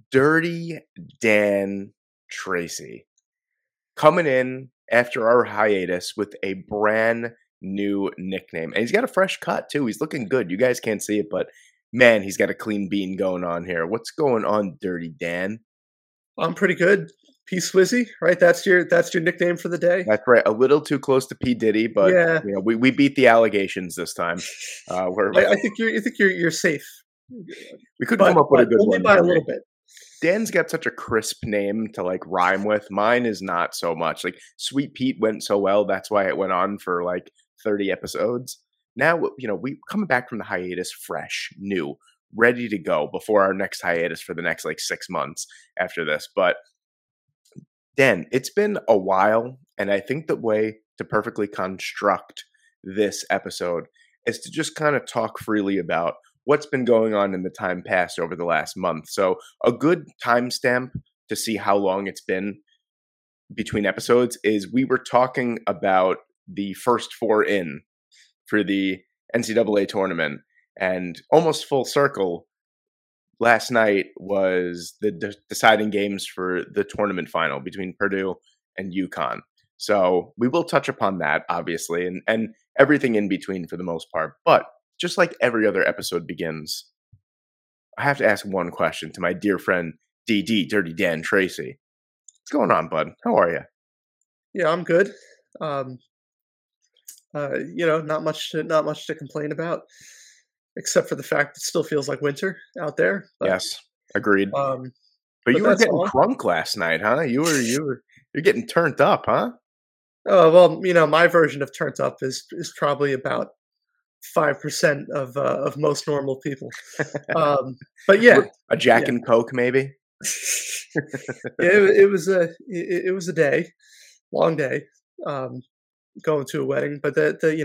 Dirty Dan Tracy coming in after our hiatus with a brand new nickname. And he's got a fresh cut too. He's looking good. You guys can't see it, but man, he's got a clean bean going on here. What's going on, Dirty Dan? I'm pretty good. P Swizzy, right? That's your nickname for the day. That's right. A little too close to P Diddy, but Yeah. we beat the allegations this time. I think you're safe. We couldn't come up with a good only one. by a little bit. Dan's got such a crisp name to like rhyme with. Mine is not so much. Like Sweet Pete went so well, that's why it went on for like 30 episodes. Now, we coming back from the hiatus fresh, new, ready to go before our next hiatus for the next like 6 months after this. But Dan, it's been a while, and I think the way to perfectly construct this episode is to just kind of talk freely about what's been going on in the time past over the last month. So a good timestamp to see how long it's been between episodes is we were talking about the first four in for the NCAA tournament, and almost full circle, last night was the deciding games for the tournament final between Purdue and UConn. So we will touch upon that, obviously, and everything in between for the most part. But just like every other episode begins, I have to ask one question to my dear friend, DD, Dirty Dan Tracy. What's going on, bud? How are you? Yeah, I'm good. Not much to complain about, except for the fact it still feels like winter out there. But, yes, agreed. But you were getting crunk last night, huh? You're getting turned up, huh? Oh well, my version of turned up is probably about 5% of most normal people. But yeah, a Jack and Coke maybe. It was a day, long day, going to a wedding. But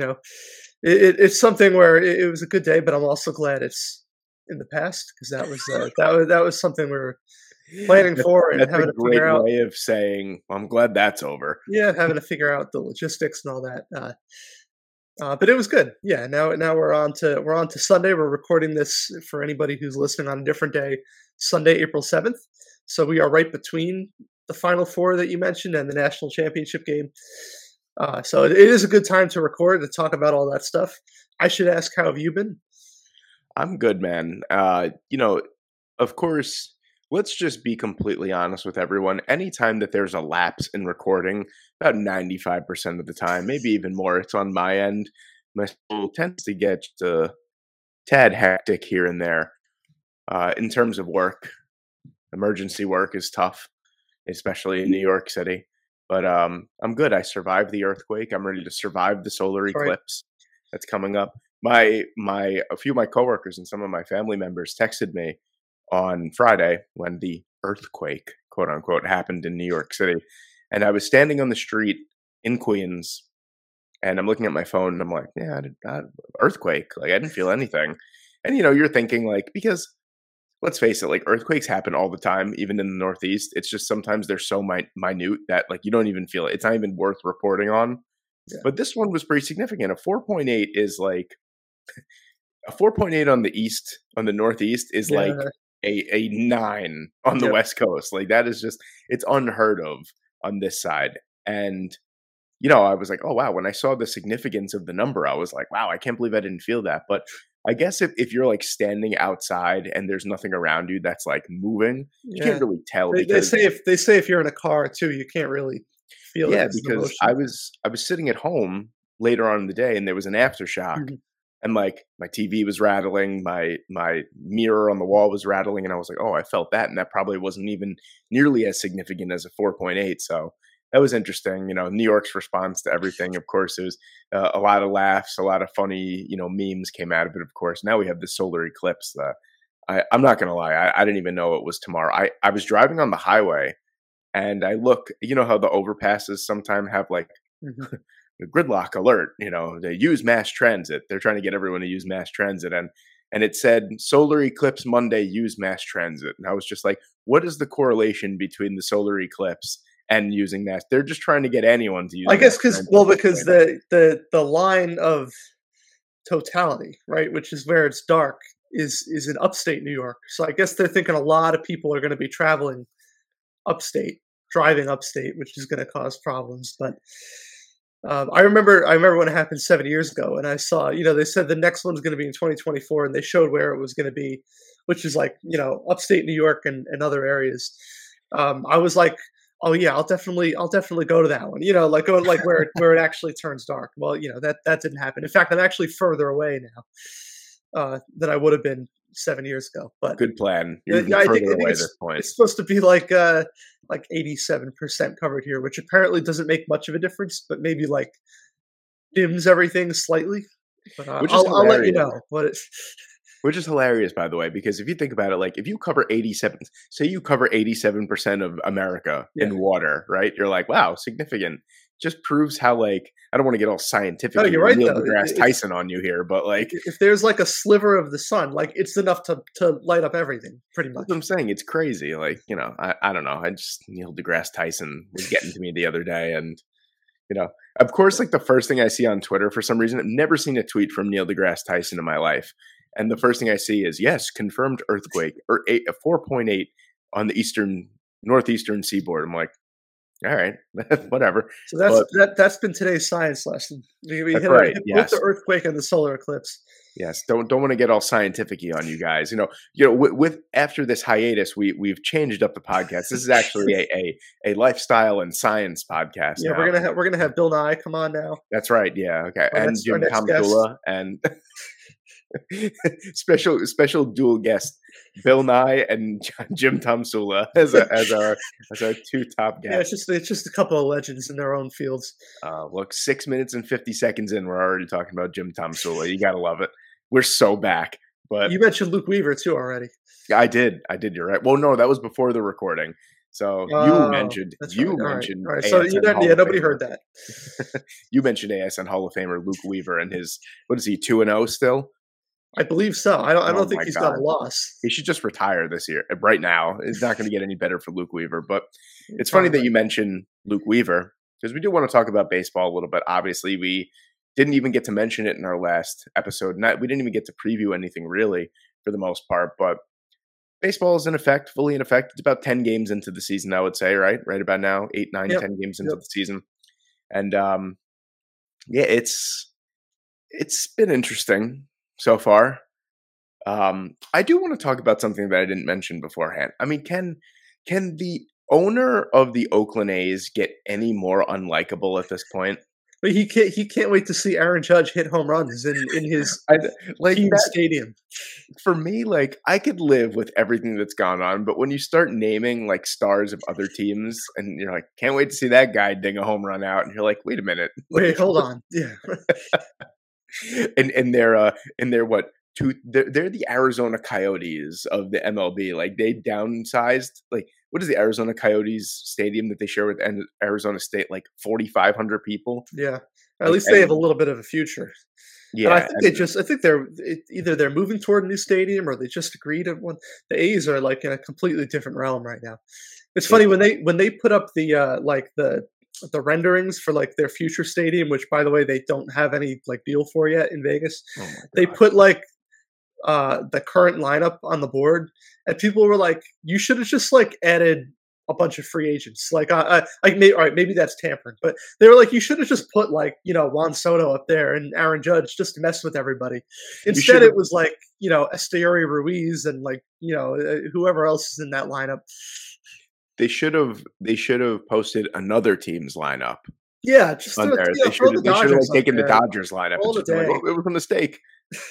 it's something where it was a good day. But I'm also glad it's in the past, because that was something we were planning for, and that's having a great way of saying, well, I'm glad that's over. Yeah, having to figure out the logistics and all that. But it was good. Yeah. Now we're on to Sunday. We're recording this for anybody who's listening on a different day, Sunday, April 7th. So we are right between the Final Four that you mentioned and the national championship game. So it is a good time to record, to talk about all that stuff. I should ask, how have you been? I'm good, man. Of course, let's just be completely honest with everyone. Anytime that there's a lapse in recording, about 95% of the time, maybe even more, it's on my end. My school tends to get a tad hectic here and there. In terms of work, emergency work is tough, especially in New York City. But I'm good. I survived the earthquake. I'm ready to survive the solar eclipse that's coming up. A few of my coworkers and some of my family members texted me on Friday when the earthquake, quote unquote, happened in New York City. And I was standing on the street in Queens, and I'm looking at my phone, and I'm like, yeah, earthquake. Like, I didn't feel anything. And, you're thinking, like, because let's face it, like, earthquakes happen all the time, even in the Northeast. It's just sometimes they're so minute that, like, you don't even feel it. It's not even worth reporting on. Yeah. But this one was pretty significant. A 4.8 is like a 4.8 on the Northeast is like a 9 on the West Coast. Like, that is just, it's unheard of on this side. And, I was like, oh, wow. When I saw the significance of the number, I was like, wow, I can't believe I didn't feel that. But I guess if you're like standing outside and there's nothing around you that's like moving, you can't really tell. They say if you're in a car too, you can't really feel it. Yeah, because I was sitting at home later on in the day, and there was an aftershock. Mm-hmm. And like my TV was rattling, my mirror on the wall was rattling, and I was like, oh, I felt that. And that probably wasn't even nearly as significant as a 4.8. So that was interesting. New York's response to everything, of course, it was a lot of laughs, a lot of funny, memes came out of it, of course. Now we have the solar eclipse. I'm not going to lie. I didn't even know it was tomorrow. I was driving on the highway, and I look, how the overpasses sometimes have like the gridlock alert, they use mass transit. They're trying to get everyone to use mass transit. And it said solar eclipse Monday, use mass transit. And I was just like, what is the correlation between the solar eclipse and using mass? They're just trying to get anyone to use. I guess because the line of totality, right, which is where it's dark, is in upstate New York. So I guess they're thinking a lot of people are going to be traveling upstate, driving upstate, which is going to cause problems. But I remember when it happened 7 years ago, and I saw, they said the next one's going to be in 2024, and they showed where it was going to be, which is like, upstate New York and other areas. I was like, oh yeah, I'll definitely go to that one. Like go like where it actually turns dark. Well, that didn't happen. In fact, I'm actually further away now than I would have been 7 years ago. But Good plan. You're yeah, even yeah, further I think away at this point. it's supposed to be like 87% covered here, which apparently doesn't make much of a difference, but maybe like dims everything slightly. But Which is I'll let you hilarious. know. But it's Which is hilarious, by the way, because if you think about it, like if you cover 87, say you cover 87% of America yeah. in water, right? You're like, wow, significant. Just proves how, like, I don't want to get all scientific No, and you're right Neil though. deGrasse Tyson on you here, but like, If there's like a sliver of the sun, like it's enough to light up everything, pretty that's much. what I'm saying. It's crazy. Like, I don't know. Neil deGrasse Tyson was getting to me the other day. And, of course, like the first thing I see on Twitter for some reason, I've never seen a tweet from Neil deGrasse Tyson in my life. And the first thing I see is, yes, confirmed earthquake or 4.8 on the northeastern seaboard. I'm like, all right, whatever. So But that's been today's science lesson. We that's hit, right. hit both Yes. the earthquake and the solar eclipse. Yes. Don't want to get all scientific-y on you guys. With after this hiatus, we've changed up the podcast. This is actually a lifestyle and science podcast Yeah, now. we're gonna have Bill Nye come on now. That's right. Yeah. Okay. Our And next our Jim next guest. Tomsula and special dual guest Bill Nye and Jim Tomsula as our two top Yeah, guests. it's just a couple of legends in their own fields. Look, 6 minutes and 50 seconds in, we're already talking about Jim Tomsula. You gotta love it. We're so back. But You mentioned Luke Weaver too already. I did. You're right. Well, no, that was before the recording. So Oh, that's right. you All right, mentioned all right. So ASN Hall yeah, of nobody Famer. heard that. You mentioned ASN Hall of Famer Luke Weaver and his, what is he, 2-0 still? I believe so. I Oh don't think my he's got God. a loss. He should just retire this year. Right now, it's not going to get any better for Luke Weaver. But it's funny that Probably. you mentioned Luke Weaver because we do want to talk about baseball a little bit. Obviously, we didn't even get to mention it in our last episode. We didn't even get to preview anything really for the most part. But baseball is in effect, fully in effect. It's about 10 games into the season, I would say, right? Right about now, 8, 9, Yep. 10 games into Yep. the season. And yeah, it's been interesting so far. I do want to talk about something that I didn't mention beforehand. I mean, can the owner of the Oakland A's get any more unlikable at this point? But he can't wait to see Aaron Judge hit home runs in his I, like team that, stadium. for me, like I could live with everything that's gone on, but when you start naming like stars of other teams, and you're like, can't wait to see that guy ding a home run out, and you're like, wait a minute, Wait, hold on. Yeah. and they're what? They're the Arizona Coyotes of the MLB. Like they downsized. Like what is the Arizona Coyotes stadium that they share with Arizona State? Like 4,500 people. Yeah. At Like, least they have a little bit of a future. And I yeah, think I think either they're moving toward a new stadium or they just agreed on one. The A's are like in a completely different realm right now. It's funny when they put up the like the renderings for like their future stadium, which by the way they don't have any like deal for yet in Vegas. oh my They God. put like the current lineup on the board, and people were like, "You should have just like added a bunch of free agents." Like, all right, maybe that's tampering, but they were like, "You should have just put like Juan Soto up there and Aaron Judge just to mess with everybody." Instead, should've- it was like Esteury Ruiz and like whoever else is in that lineup. They should have posted another team's lineup Yeah, just on throw, there. They throw should the have Dodgers like up taken the there. Dodgers lineup and Call it just a been like, day. oh, it was a mistake.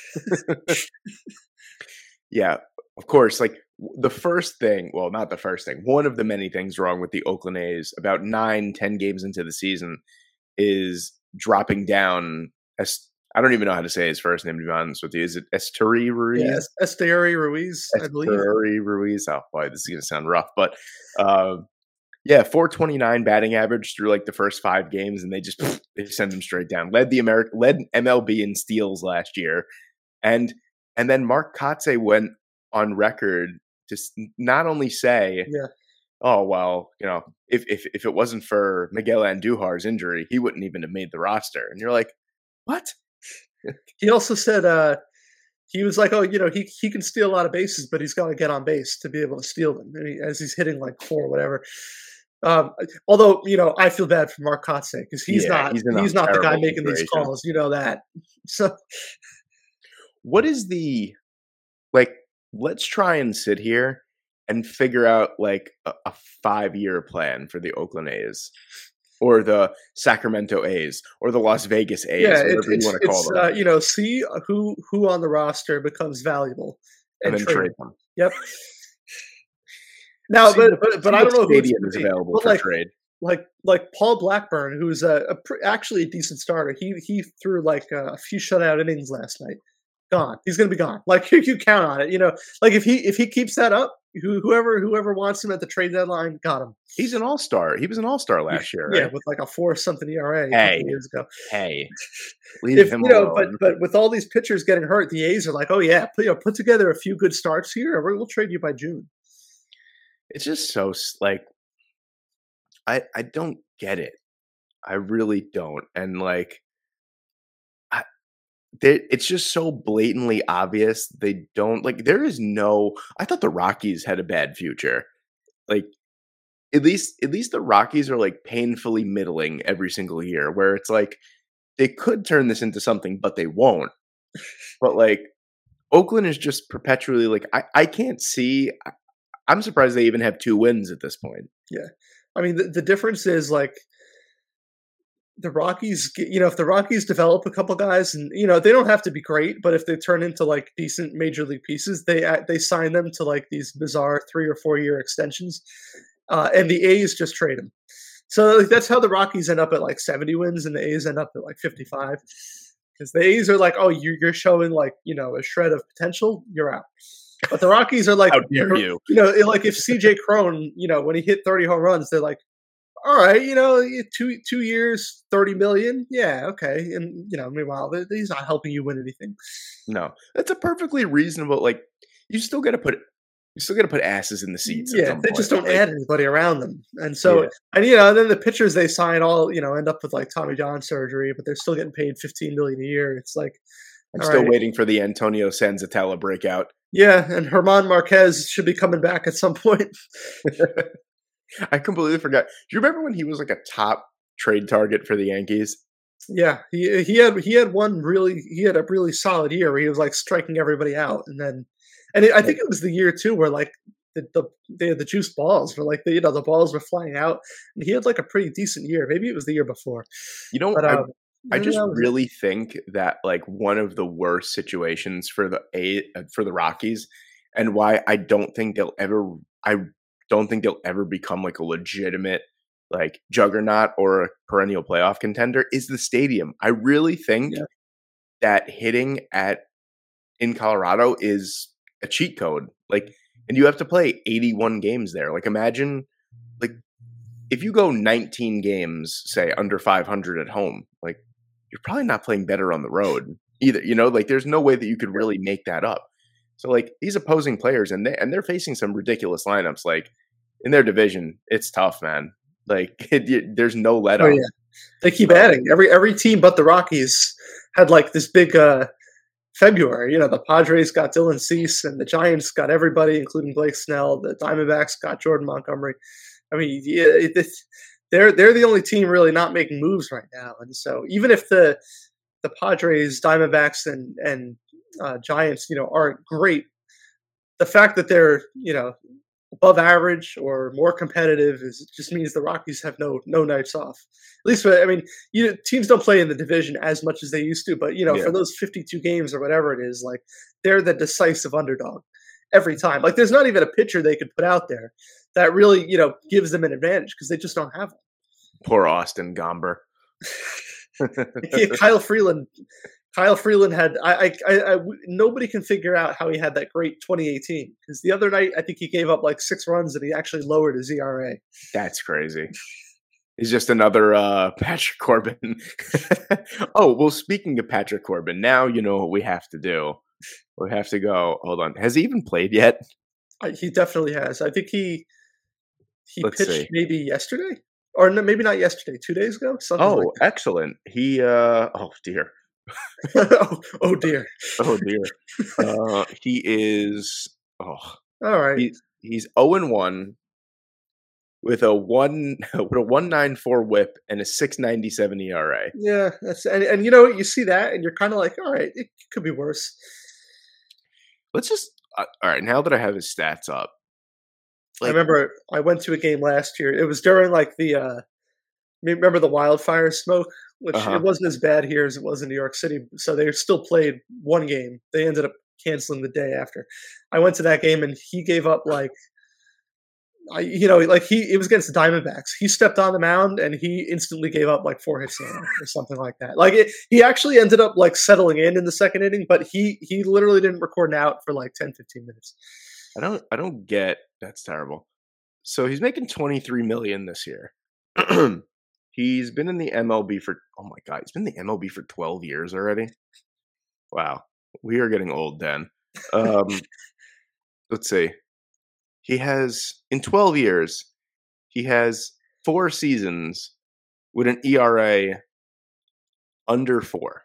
Yeah, of course. Like the first thing, well, not the first thing. One of the many things wrong with the Oakland A's about 9, 10 games into the season is dropping down. I don't even know how to say his first name, to be honest with you. Is it Esteury Ruiz? Yeah, Esteury Ruiz, I believe. Esteury Ruiz. Oh boy, this is gonna sound rough, but yeah, 429 batting average through like the first 5 games, and they send him straight down. Led MLB in steals last year, and then Mark Kotze went on record to not only say, Yeah. "Oh well, if it wasn't for Miguel Andujar's injury, he wouldn't even have made the roster," and you're like, "What?" He also said he was like, "Oh, he can steal a lot of bases, but he's got to get on base to be able to steal them." And as he's hitting like four or whatever. Um, Although I feel bad for Mark Kotze because Yeah, he's in a he's not the guy terrible making these situation. calls. You know that. So What is the like, let's try and sit here and figure out like a 5-year plan for the Oakland A's or the Sacramento A's or the Las Vegas yeah, A's, whatever you want to call them, see who on the roster becomes valuable and and then trade trade them. them. Yep. Now, See what but see I what don't know who it's stadium going is to be. available But for trade. like Paul Blackburn, who's actually a decent starter. He threw like a few shutout innings last night. Gone. He's going to be gone. Like you count on it. Like if he keeps that up, whoever wants him at the trade deadline got him. He's an all-star. He was an all-star last year, Yeah, right? with like a 4 something ERA a couple Hey, of years ago. hey, leave If him but alone. with all these pitchers getting hurt, the A's are like, oh yeah, put together a few good starts here, and we'll trade you by June. It's just so like I don't get it. I really don't. And like it's just so blatantly obvious they don't like there is no I thought the Rockies had a bad future. Like at least the Rockies are like painfully middling every single year where it's like they could turn this into something but they won't. But like Oakland is just perpetually like I can't see I'm surprised they even have 2 wins at this point. Yeah, I mean the difference is like the Rockies. If the Rockies develop a couple guys, and they don't have to be great, but if they turn into like decent major league pieces, they sign them to like these bizarre 3 or 4 year extensions, and the A's just trade them. So like, that's how the Rockies end up at like 70 wins, and the A's end up at like 55. Because the A's are like, oh, you're showing like a shred of potential, you're out. But the Rockies are like, How dare you? like if CJ Cron, when he hit 30 home runs, they're like, all right, 2 years, 30 million, yeah, okay. And meanwhile, he's not helping you win anything. No. That's a perfectly reasonable like you still got to put asses in the seats at Yeah, some they point. just don't Like add anybody around them, and yeah. so and then the pitchers they sign all end up with like Tommy John surgery, but they're still getting paid 15 million a year. It's like, I'm all still right, waiting for the Antonio Senzatella breakout. yeah, and Herman Marquez should be coming back at some point. I completely forgot. Do you remember when he was like a top trade target for the Yankees? Yeah, he had a really solid year where he was like striking everybody out, and then I think it was the year too where like the juice balls were like the balls were flying out, and he had like a pretty decent year. Maybe it was the year before, You know, but I just that was it. really think that like one of the worst situations for for the Rockies and why I don't think they'll ever become like a legitimate like juggernaut or a perennial playoff contender is the stadium. I really think Yeah, that hitting at in Colorado is a cheat code. Like and you have to play 81 games there. Like imagine like if you go 19 games say under 500 at home, like you're probably not playing better on the road either. Like there's no way that you could yeah. really make that up. So like these opposing players and they're facing some ridiculous lineups like in their division, it's tough, man. Like there's no let Oh up. yeah, they keep So adding. Every team but the Rockies had like this big February. The Padres got Dylan Cease, and the Giants got everybody, including Blake Snell. The Diamondbacks got Jordan Montgomery. I mean, yeah, they're the only team really not making moves right now. And so even if the Padres, Diamondbacks, and Giants, aren't great, the fact that they're above average or more competitive just means the Rockies have no nights off. At least, I mean, teams don't play in the division as much as they used to, but yeah, for those 52 games or whatever it is, like they're the decisive underdog every time. Like there's not even a pitcher they could put out there that really gives them an advantage because they just don't have one. poor Austin Gomber. Yeah, Kyle Freeland. Kyle Freeland had nobody can figure out how he had that great 2018 because the other night I think he gave up like 6 runs and he actually lowered his ERA. That's crazy. He's just another Patrick Corbin. Oh, well, speaking of Patrick Corbin, now you know what we have to do. We have to go. Hold on. Has he even played yet? He definitely has. I think he Let's pitched see. maybe yesterday, or no, maybe not yesterday. 2 days ago, something like Oh, that. excellent. Oh dear. Oh dear. Oh dear. He is. Oh, All right. he's 0-1 with a 1.94 WHIP and a 6.97 ERA. Yeah, and you know what? You see that, and you're kind of like, all right, it could be worse. Let's just all right. Now that I have his stats up, I like, remember I went to a game last year. It was during like the remember the wildfire smoke, which it uh-huh. wasn't as bad here as it was in New York City. So they still played one game. They ended up canceling the day after. I went to that game, and he gave up like like it was against the Diamondbacks. He stepped on the mound and he instantly gave up like 4 hits in a row or something like that. Like he actually ended up like settling in the second inning, but he literally didn't record an out for like 10-15 minutes. I don't get that's terrible. So he's making 23 million this year. He's been in the MLB for oh my god, he's been in the MLB for 12 years already. Wow. We are getting old, Dan. Um, let's see. He has in 12 years, he has 4 seasons with an ERA under 4.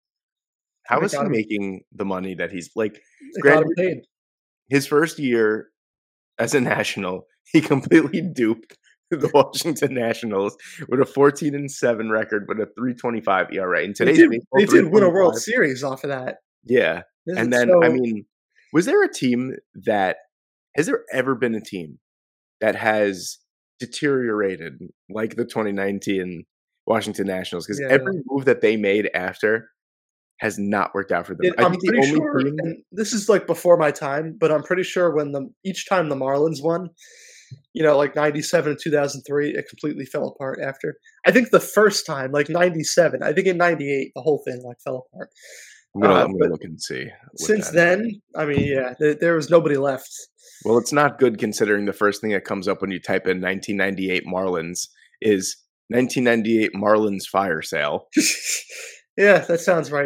And How is he making the money that he's like they got him granted paid. his first year as a National, he completely duped the Washington Nationals with a 14-7 record with a 3.25 ERA. In They today's did baseball, they did win a World 3.25. Series off of that. Yeah. This And is then I so mean, was there a team that has there ever been a team that has deteriorated like the 2019 Washington Nationals? Because yeah. every move that they made after has not worked out for them. I I'm think the pretty only sure, team and this is like before my time, but I'm pretty sure when each time the Marlins won, like 97 and 2003, it completely fell apart after. I think the first time, like 97, I think in 98, the whole thing like fell apart. I'm But gonna look and see what since that is. then, I mean, yeah, there was nobody left. Well, it's not good considering the first thing that comes up when you type in 1998 Marlins is 1998 Marlins fire sale. Yeah, that sounds right.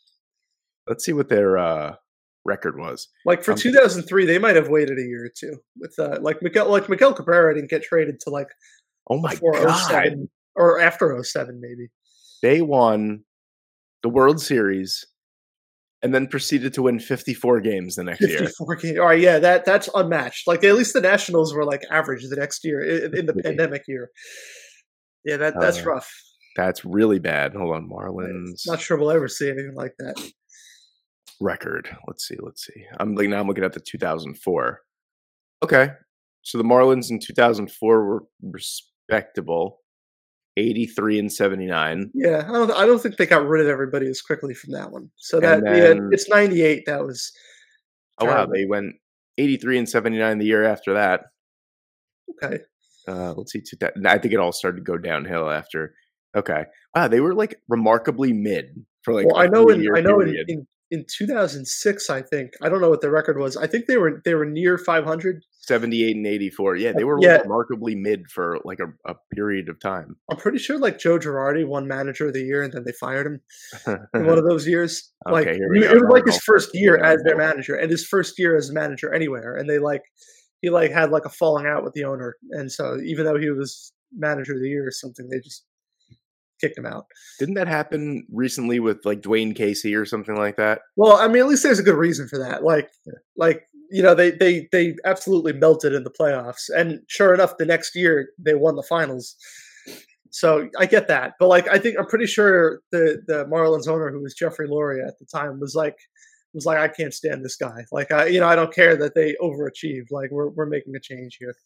Let's see what their record was. Like for Um, 2003, they might have waited a year or two with Miguel Cabrera didn't get traded to like oh my before god, '07 or after '07 maybe. they won the World Series and then proceeded to win 54 games the next year. 54 games. All right, yeah, that's unmatched. Like at least the Nationals were like average the next year in the pandemic year. Yeah, that's Uh, rough. that's really bad. Hold on, Yeah, Marlins not sure we'll ever see anything like that. record. Let's see. I'm looking at the 2004. Okay, so the Marlins in 2004 were respectable, 83-79, Yeah, I don't think they got rid of everybody as quickly from that one. So that and yeah, then it's 98. That was oh wow, terrible. they went 83-79 the year after that. Okay. Let's see, I think it all started to go downhill after. Okay, wow, they were like remarkably mid for like Well, a 3 year I know period. in 2006, I think I don't know what the record was. I think they were near 500. 78 and 84. Yeah, they were like Yeah, remarkably mid for like a period of time. I'm pretty sure like Joe Girardi won Manager of the Year and then they fired him in one of those years. Like Okay, here we it go. was Now like it his all starts first to go year as their downhill. manager and his first year as a manager anywhere. And he like had like a falling out with the owner, and so even though he was Manager of the Year or something, they just kicked him out. Didn't that happen recently with like Dwayne Casey or something like that? Well, I mean, at least there's a good reason for that. Like they absolutely melted in the playoffs, and sure enough, the next year they won the finals. So I get that, but like I'm pretty sure the Marlins owner, who was Jeffrey Loria at the time, was like I can't stand this guy. Like I don't care that they overachieved. Like we're making a change here.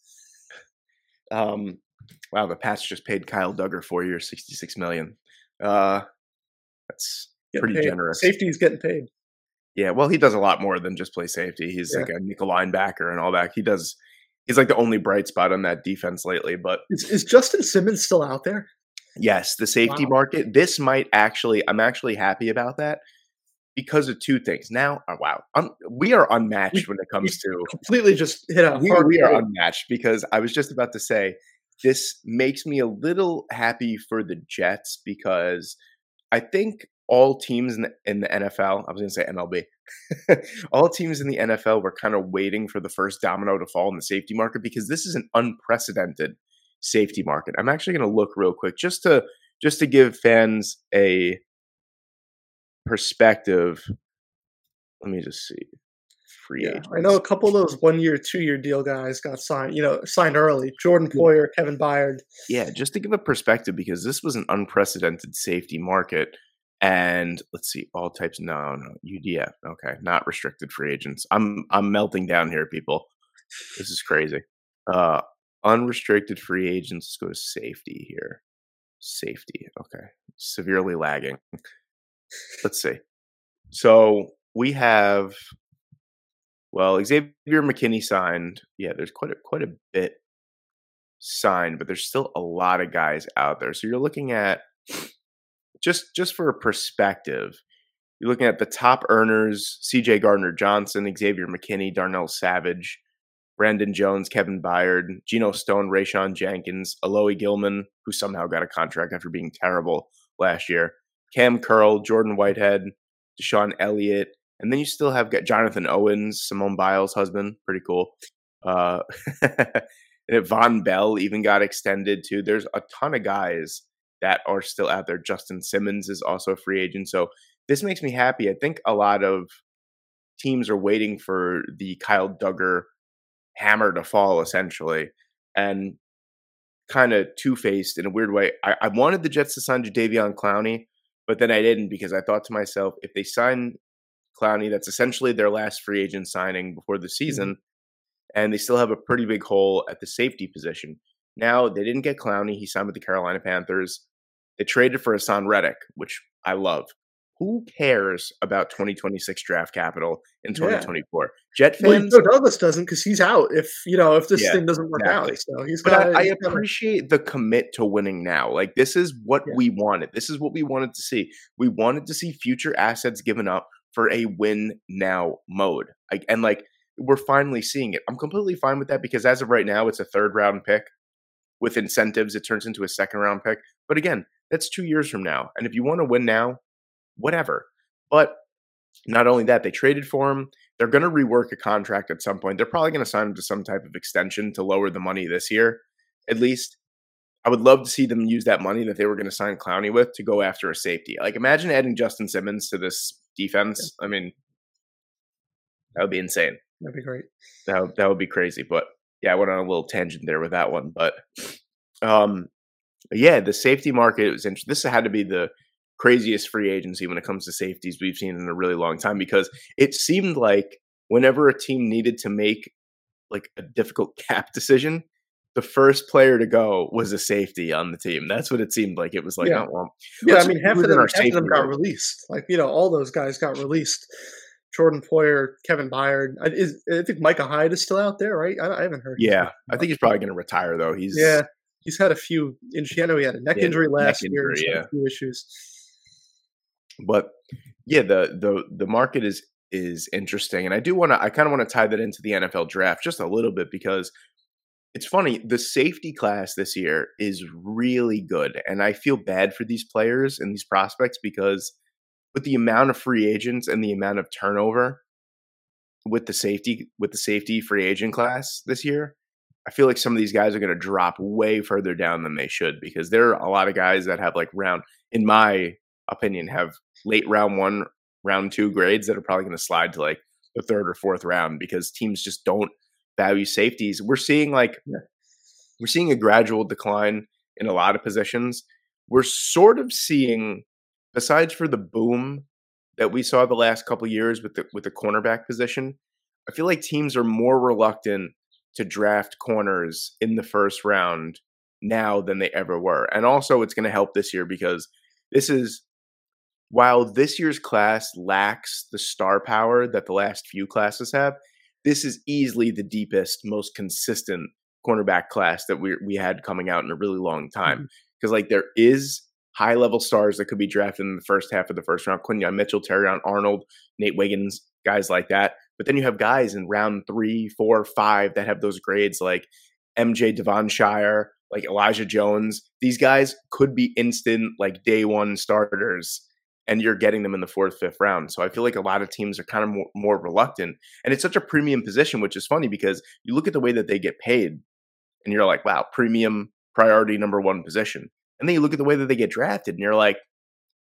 Um, wow, the Pats just paid Kyle Duggar 4 years, 66 million. Uh, that's Getting pretty paid. generous. Safety is getting paid. Yeah, well, he does a lot more than just play safety. He's Yeah. like a nickel linebacker and all that. He's like the only bright spot on that defense lately. But Is Justin Simmons still out there? yes, the safety Wow. market. I'm actually happy about that because of two things. Now, oh, wow, we are unmatched when it We comes to completely just hit a hard we are note. unmatched because I was just about to say this makes me a little happy for the Jets because I think all teams in the NFL, I was going to say MLB, all teams in the NFL were kind of waiting for the first domino to fall in the safety market because this is an unprecedented safety market. I'm actually going to look real quick just to give fans a perspective, let me just see. Free Yeah, I know agents. a couple of those 1 year, 2 year deal guys got signed. Signed early. Jordan Poyer, Kevin Byard. Yeah, just to give a perspective, because this was an unprecedented safety market. And let's see, all types. No, no, UDF. Okay, not restricted free agents. I'm melting down here, people. This is crazy. Uh, Unrestricted free agents. Let's go to safety here. Safety. Okay, severely lagging. Let's see. So we have, well, Xavier McKinney signed. Yeah, there's quite a bit signed, but there's still a lot of guys out there. So you're looking at, just for a perspective, you're looking at the top earners: C.J. Gardner-Johnson, Xavier McKinney, Darnell Savage, Brandon Jones, Kevin Byard, Geno Stone, Rayshawn Jenkins, Alohi Gilman, who somehow got a contract after being terrible last year, Cam Curl, Jordan Whitehead, Deshaun Elliott, and then you still have got Jonathan Owens, Simone Biles' husband, pretty cool. Uh, and Von Bell even got extended too. There's a ton of guys that are still out there. Justin Simmons is also a free agent. So this makes me happy. I think a lot of teams are waiting for the Kyle Duggar hammer to fall, essentially, and kind of two-faced in a weird way. I wanted the Jets to sign Jadeveon Clowney, but then I didn't, because I thought to myself, if they sign Clowney, that's essentially their last free agent signing before the season, and they still have a pretty big hole at the safety position. Now, they didn't get Clowney. He signed with the Carolina Panthers. They traded for Hassan Reddick, which I love. Who cares about 2026 draft capital in Yeah. 2024? Jet Well, fans? Joe Douglas doesn't, because he's out if this Yeah, thing doesn't work exactly. out. So he's But got. I appreciate the commit to winning now. Like, this is what Yeah. we wanted. This is what we wanted to see. We wanted to see future assets given up for a win now mode. And we're finally seeing it. I'm completely fine with that, because as of right now, it's a third round pick. With incentives, it turns into a second round pick. But again, that's 2 years from now. And if you want to win now, whatever. But not only that, they traded for him. They're going to rework a contract at some point. They're probably going to sign him to some type of extension to lower the money this year, at least. I would love to see them use that money that they were going to sign Clowney with to go after a safety. Like, imagine adding Justin Simmons to this defense. I mean, that would be insane. That'd be great. That would be crazy. But yeah, I went on a little tangent there with that one. But yeah, the safety market was interesting. This had to be the craziest free agency when it comes to safeties we've seen in a really long time, because it seemed like whenever a team needed to make like a difficult cap decision, the first player to go was a safety on the team. That's what it seemed like. It was like, Yeah. oh, well, Yeah, let's I mean, just half of within our them safety got room. released. All those guys got released. Jordan Poyer, Kevin Byard. I think Micah Hyde is still out there, right? I haven't heard. Yeah, I think he's probably going to retire though. He's He's had a few injuries. I know he had a neck injury last year. He's had a few issues. But yeah, the market is interesting, and I kind of want to tie that into the NFL draft just a little bit, because it's funny. The safety class this year is really good, and I feel bad for these players and these prospects, because with the amount of free agents and the amount of turnover with the safety free agent class this year, I feel like some of these guys are going to drop way further down than they should, because there are a lot of guys that have in my opinion, have late round 1, round 2 grades that are probably going to slide to like the 3rd or 4th round, because teams just don't value safeties. We're seeing a gradual decline in a lot of positions. We're sort of seeing, besides for the boom that we saw the last couple of years with the cornerback position, I feel like teams are more reluctant to draft corners in the first round now than they ever were. And also, it's going to help this year, because while this year's class lacks the star power that the last few classes have, this is easily the deepest, most consistent cornerback class that we had coming out in a really long time. Because there is high-level stars that could be drafted in the first half of the first round. Quinyon Mitchell, Terrion Arnold, Nate Wiggins, guys like that. But then you have guys in round 3, 4, 5 that have those grades, like MJ Devonshire, like Elijah Jones. These guys could be instant, day one starters, and you're getting them in the 4th, 5th round. So I feel like a lot of teams are kind of more reluctant. And it's such a premium position, which is funny, because you look at the way that they get paid, and you're like, wow, premium priority number 1 position. And then you look at the way that they get drafted, and you're like,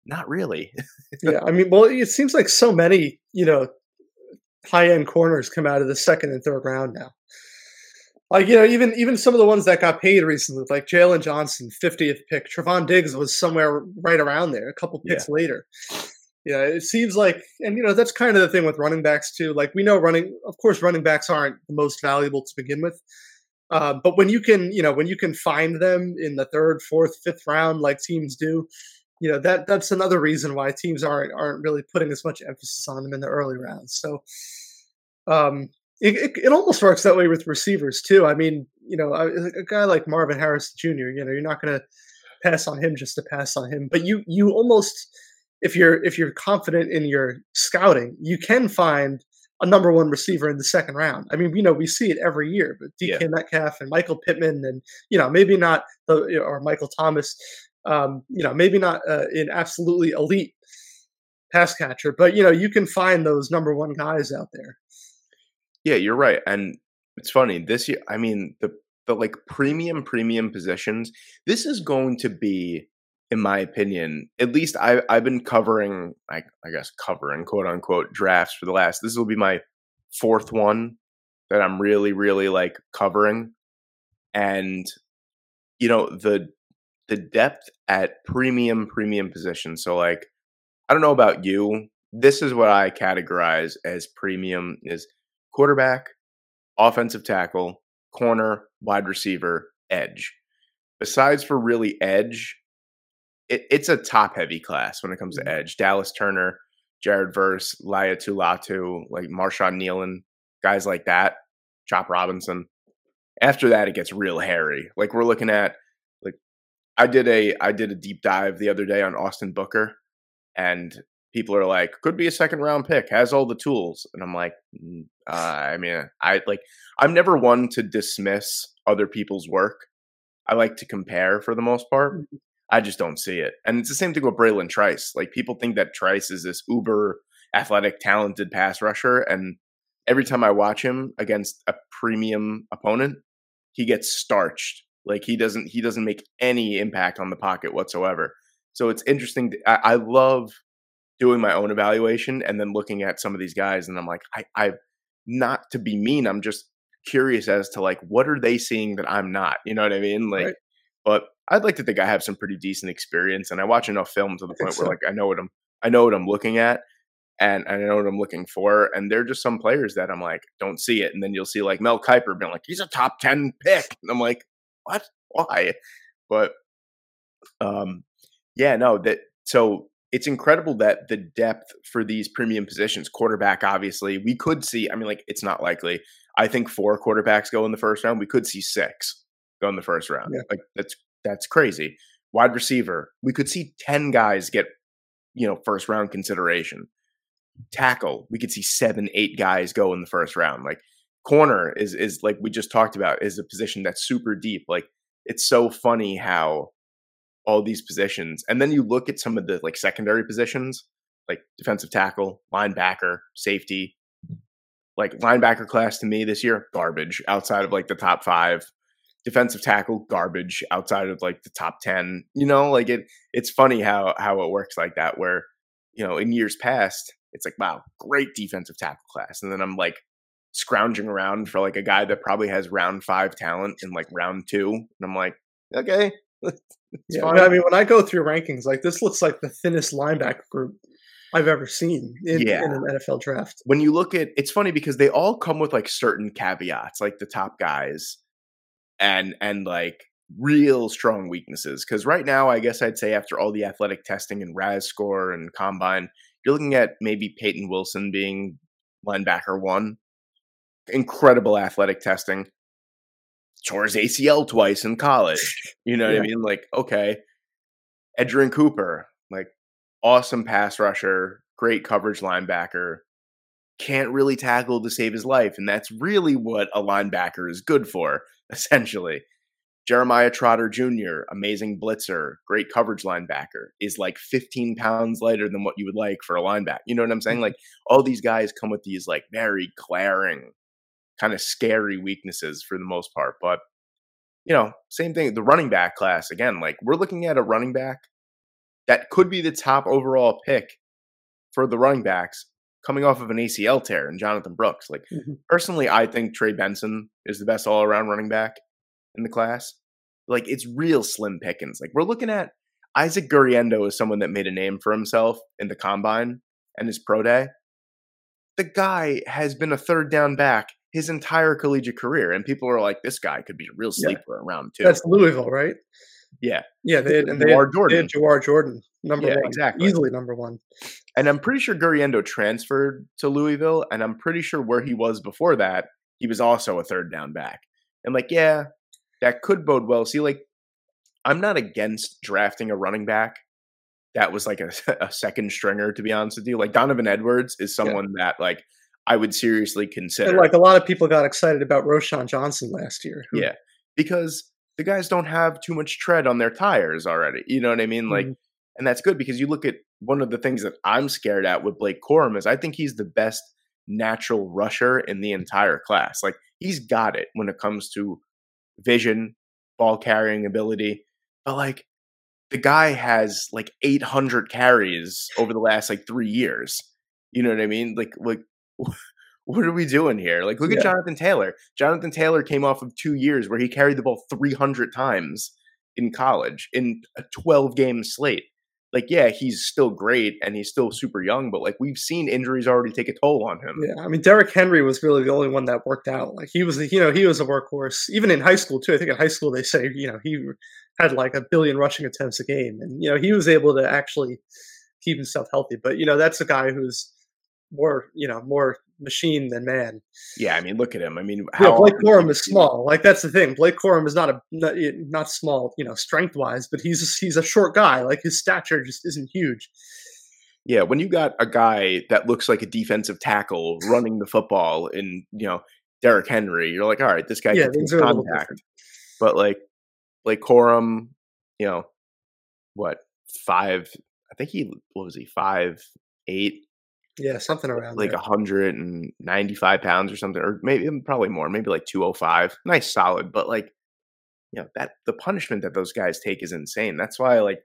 Not really. Yeah, I mean, well, it seems like so many, high end corners come out of the second and third round now. Like, even some of the ones that got paid recently, like Jalen Johnson, 50th pick. Trevon Diggs was somewhere right around there, a couple Yeah. picks later. Yeah, it seems like, and that's kind of the thing with running backs too. Like we know of course, running backs aren't the most valuable to begin with. But when you can find them in the third, fourth, fifth round, like teams do, that's another reason why teams aren't really putting as much emphasis on them in the early rounds. So, um, it almost works that way with receivers too. I mean, a guy like Marvin Harrison Jr. You're not going to pass on him just to pass on him, but you almost, if you're confident in your scouting, you can find a number one receiver in the second round. I mean, we see it every year, but Yeah. DK Metcalf and Michael Pittman, and maybe not or Michael Thomas, maybe not an absolutely elite pass catcher, but you can find those number one guys out there. Yeah, you're right, and it's funny, this year I mean, the, like, premium positions, this is going to be, in my opinion at least I've been covering, I guess, "covering," quote, unquote, drafts for the last this will be my 4th one that I'm really, really, like, covering, and, the depth at premium positions, so, like, I don't know about you, this is what I categorize as premium is quarterback, offensive tackle, corner, wide receiver, edge. Besides for really edge, it's a top heavy class when it comes to Mhm. edge. Dallas Turner, Jared Verse, Laya Tulatu, like Marshawn Nealon, guys like that, Chop Robinson. After that, it gets real hairy. Like we're looking at, like I did a deep dive the other day on Austin Booker, and people are like, could be a second round pick, has all the tools, and I'm like, I mean, I'm never one to dismiss other people's work. I like to compare for the most part. Mhm. I just don't see it. And it's the same thing with Braylon Trice. Like people think that Trice is this uber athletic, talented pass rusher. And every time I watch him against a premium opponent, he gets starched. Like he doesn't make any impact on the pocket whatsoever. So it's interesting. I love doing my own evaluation and then looking at some of these guys, and I'm like, I not to be mean, I'm just curious as to like what are they seeing that I'm not, you know what I mean? Like, Right. but I'd like to think I have some pretty decent experience, and I watch enough film to the I think point where so. like I know what I'm looking at, and I know what I'm looking for, and there are just some players that I'm like don't see it, and then you'll see like Mel Kiper being like he's a top 10 pick, and I'm like what, why? But um, yeah, no, that so it's incredible that the depth for these premium positions, quarterback, obviously, we could see. I mean, like, it's not likely. I think 4 quarterbacks go in the first round. We could see 6 go in the first round. Yeah. Like, that's crazy. Wide receiver, we could see 10 guys get, first round consideration. Tackle, we could see 7, 8 guys go in the first round. Like, corner is like we just talked about, is a position that's super deep. Like, it's so funny how all these positions. And then you look at some of the like secondary positions, like defensive tackle, linebacker, safety. Like linebacker class to me this year, garbage outside of like the top 5. Defensive tackle, garbage outside of like the top 10. Like it's funny how it works like that where, in years past, it's like, wow, great defensive tackle class. And then I'm like scrounging around for like a guy that probably has round 5 talent in like round 2. And I'm like, okay, it's Yeah. fine. I mean, when I go through rankings, like this looks like the thinnest linebacker group I've ever seen in Yeah. an NFL draft. When you look at it's funny because they all come with like certain caveats, like the top guys and like real strong weaknesses. Because right now, I guess I'd say after all the athletic testing and RAS score and combine, you're looking at maybe Peyton Wilson being linebacker 1. Incredible athletic testing. Tore his ACL twice in college. You know what I Yeah. mean? Like, okay. Edgerrin Cooper, like awesome pass rusher, great coverage linebacker, can't really tackle to save his life. And that's really what a linebacker is good for, essentially. Jeremiah Trotter Jr., amazing blitzer, great coverage linebacker, is like 15 pounds lighter than what you would like for a linebacker. You know what I'm saying? Mhm. Like all these guys come with these like very glaring, kind of scary weaknesses for the most part. But, same thing. The running back class, again, like we're looking at a running back that could be the top overall pick for the running backs coming off of an ACL tear and Jonathan Brooks. Like, Mhm. personally, I think Trey Benson is the best all around running back in the class. Like, it's real slim pickings. Like, we're looking at Isaac Guriendo is someone that made a name for himself in the combine and his pro day. The guy has been a third down back his entire collegiate career, and people are like, this guy could be a real Yeah, sleeper around two. that's Louisville, right? Yeah. Yeah, Jawar they had Jordan. Jawar Jordan, number Yeah, 1, exactly. easily number 1. And I'm pretty sure Guriendo transferred to Louisville, and I'm pretty sure where he was before that, he was also a third down back. And like, yeah, that could bode well. See, like, I'm not against drafting a running back that was like a second stringer, to be honest with you. Like, Donovan Edwards is Yeah, someone that, like, I would seriously and, consider. like, a lot of people got excited about Roshan Johnson last year, who Yeah, because the guys don't have too much tread on their tires already. You know what I mean? Like, Mhm. and that's good because you look at one of the things that I'm scared at with Blake Corum is I think he's the best natural rusher in the entire class. Like, he's got it when it comes to vision, ball carrying ability. But like, the guy has like 800 carries over the last like 3 years. You know what I mean? Like what are we doing here? Like, look at Yeah, Jonathan Taylor. Jonathan Taylor came off of 2 years where he carried the ball 300 times in college in a 12-game slate. Like, yeah, he's still great and he's still super young, but like, we've seen injuries already take a toll on him. yeah, I mean, Derrick Henry was really the only one that worked out, like, he was a workhorse, even in high school, too. I think in high school, they say, he had, like, a billion rushing attempts a game, and, he was able to actually keep himself healthy, but, that's a guy who's more machine than man. Yeah, I mean, look at him. I mean, Yeah, how Blake often do Corum you is see? small. Like, that's the thing. Blake Corum is not small, strength wise, but he's a short guy. Like, his stature just isn't huge. Yeah, when you got a guy that looks like a defensive tackle running the football in, Derrick Henry, you're like, all right, this guy Yeah, could take things are a little contact. different. But like Corum, you know, what, 5, I think what was he, 5'8", Yeah, something around like there. 195 pounds or something, or maybe probably more, maybe like 205. Nice solid, but like, that the punishment that those guys take is insane. That's why, like,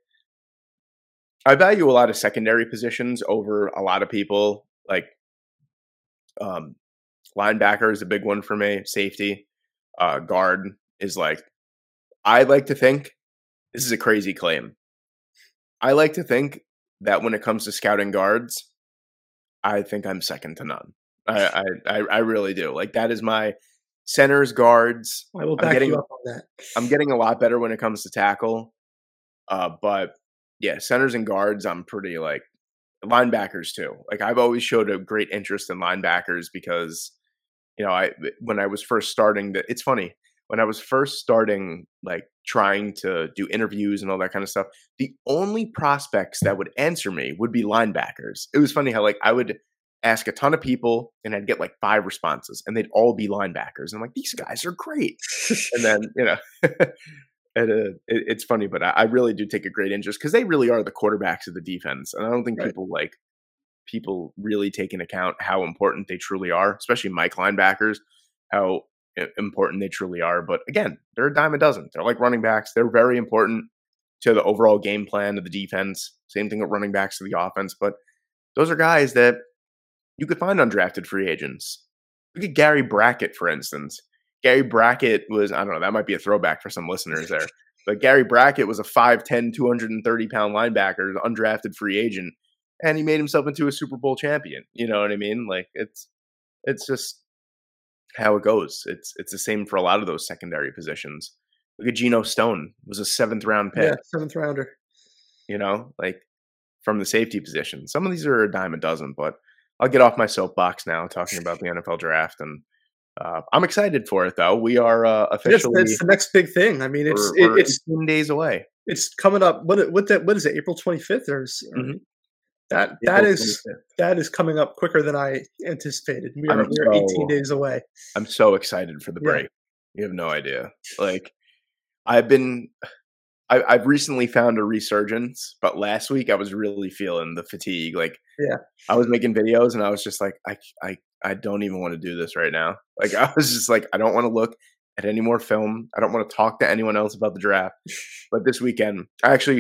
I value a lot of secondary positions over a lot of people. Like, um, linebacker is a big one for me. Safety, guard is like, I like to think this is a crazy claim. I like to think that when it comes to scouting guards, I think I'm second to none. I really do. Like, that is my centers, guards. I will I'm back you getting up on that. I'm getting a lot better when it comes to tackle. But yeah, centers and guards, I'm pretty like linebackers too. Like, I've always showed a great interest in linebackers because I when I was first starting it's funny. When I was first starting, like, trying to do interviews and all that kind of stuff, the only prospects that would answer me would be linebackers. It was funny how, like, I would ask a ton of people and I'd get like 5 responses and they'd all be linebackers. And I'm like, these guys are great. And then, it's funny, but I really do take a great interest because they really are the quarterbacks of the defense. And I don't think Right. people really take into account how important they truly are, especially Mike linebackers, how important they truly are. But again, they're a dime a dozen. They're like running backs. They're very important to the overall game plan of the defense. Same thing with running backs to the offense. But those are guys that you could find undrafted free agents. Look at Gary Brackett, for instance. Gary Brackett was, I don't know, that might be a throwback for some listeners there. But Gary Brackett was a 5'10", 230-pound linebacker, undrafted free agent, and he made himself into a Super Bowl champion. You know what I mean? Like, it's just how it goes. It's the same for a lot of those secondary positions. Look at Geno Stone, was a 7th-round Yeah, pick, 7th rounder. like, from the safety position. Some of these are a dime a dozen, but I'll get off my soapbox now talking about the NFL draft, and I'm excited for it, though. We are It's officially the next big thing. I mean, we're 18 days away. it's coming up. What is it? April 25th or Mhm. that that April is 25th. that is coming up quicker than I anticipated. I'm We are 18 days away. so excited for the Yeah, break. You have no idea. Like, I've been I've recently found a resurgence, but last week I was really feeling the fatigue. Like, yeah. I was making videos and I was just like, I don't even want to do this right now. Like, I was just like, I don't want to look at any more film. I don't want to talk to anyone else about the draft. But this weekend, I actually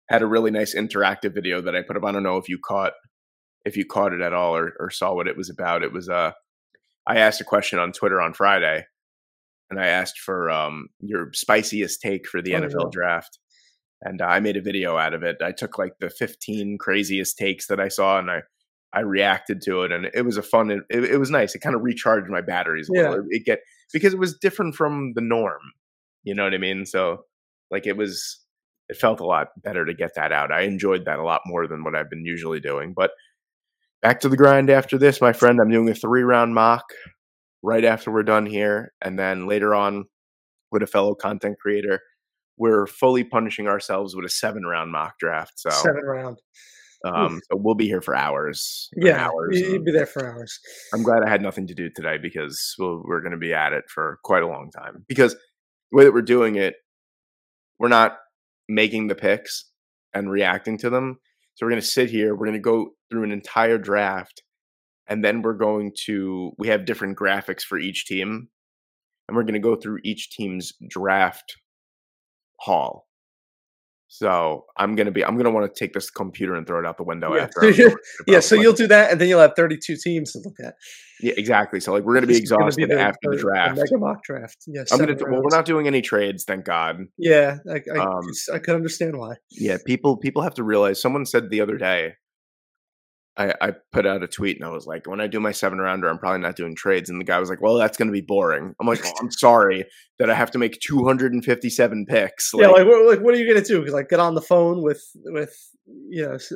had a really nice interactive video that I put up. I don't know if you caught it at all or saw what it was about. It was I asked a question on Twitter on Friday, and I asked for your spiciest take for the Oh NFL yeah, draft. And I made a video out of it. I took like the 15 craziest takes that I saw, and I reacted to it, and it was a fun. It was nice. It kind of recharged my batteries a little. yeah. Because it was different from the norm. You know what I mean? So like it felt a lot better to get that out. I enjoyed that a lot more than what I've been usually doing. But back to the grind after this, my friend. I'm doing a 3-round mock right after we're done here, and then later on with a fellow content creator, we're fully punishing ourselves with a 7-round mock draft. So 7 round. Oof. so we'll be here for hours and Yeah, hours, you'd and be there for hours. I'm glad I had nothing to do today because we're going to be at it for quite a long time. Because the way that we're doing it, we're not making the picks and reacting to them. So we're going to sit here, we're going to go through an entire draft, and then we have different graphics for each team, and we're going to go through each team's draft haul. So I'm gonna want to take this computer and throw it out the window Yeah, after I'm done with it, yeah. bro. So Like, you'll do that, and then you'll have 32 teams to look at. yeah, exactly. So like we're gonna be This is going to be exhausted after the the draft. mega mock draft. Yeah, I'm gonna seven well, we're rounds. not doing any trades, thank God. Yeah, Um, I could understand why. yeah, people have to realize. Someone said the other day, I put out a tweet and I was like, when I do my 7-rounder, I'm probably not doing trades. And the guy was like, well, that's gonna be boring. I'm like, well, I'm sorry that I have to make 257 picks. Yeah, Like, like what are you gonna do? Like get on the phone with you know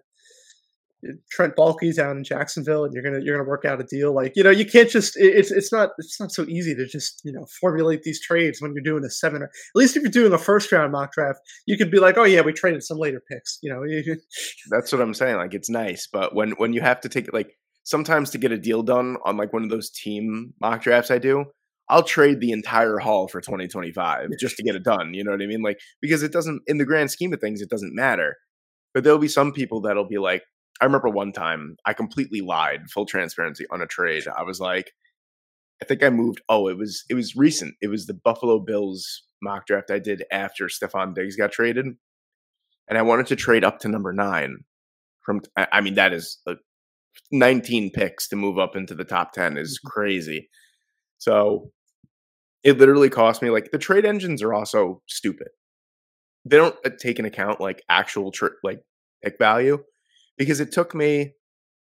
Trent Baalke down in Jacksonville, and you're gonna work out a deal. Like you can't just it's not so easy to just formulate these trades when you're doing a seven. At least if you're doing a first round mock draft, you could be like, oh yeah, we traded some later picks. that's what I'm saying. Like, it's nice, but when you have to take like sometimes to get a deal done on like one of those team mock drafts I do, I'll trade the entire haul for 2025 just to get it done. You know what I mean? Like, because it doesn't, in the grand scheme of things, it doesn't matter. But there'll be some people that'll be like, I remember one time I completely lied, full transparency, on a trade. I was like, I think I moved. Oh, it was recent. It was the Buffalo Bills mock draft I did after Stephon Diggs got traded, and I wanted to trade up to number 9 from. I mean, that is 19 picks to move up into the top 10 is crazy. So it literally cost me, like, the trade engines are also stupid. They don't take into account like actual like pick value, because it took me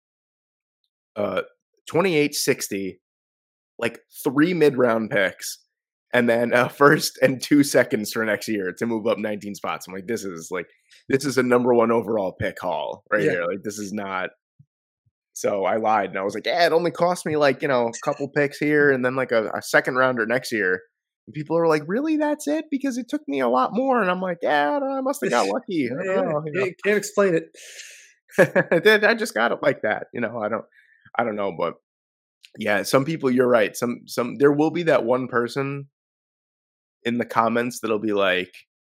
2860, like 3 mid-round picks, and then a first and 2 seconds for next year to move up 19 spots. I'm like, this is a number 1 overall pick haul right Yeah. here. Like, this is not. So I lied and I was like, yeah, it only cost me like, a couple picks here and then like a second rounder next year. And people are like, really? That's it? Because it took me a lot more. And I'm like, yeah, I don't know, I must have got lucky. I don't know. You can't explain it. I just got it like that. I don't know, but yeah, some people, you're right. Some there will be that one person in the comments that'll be like,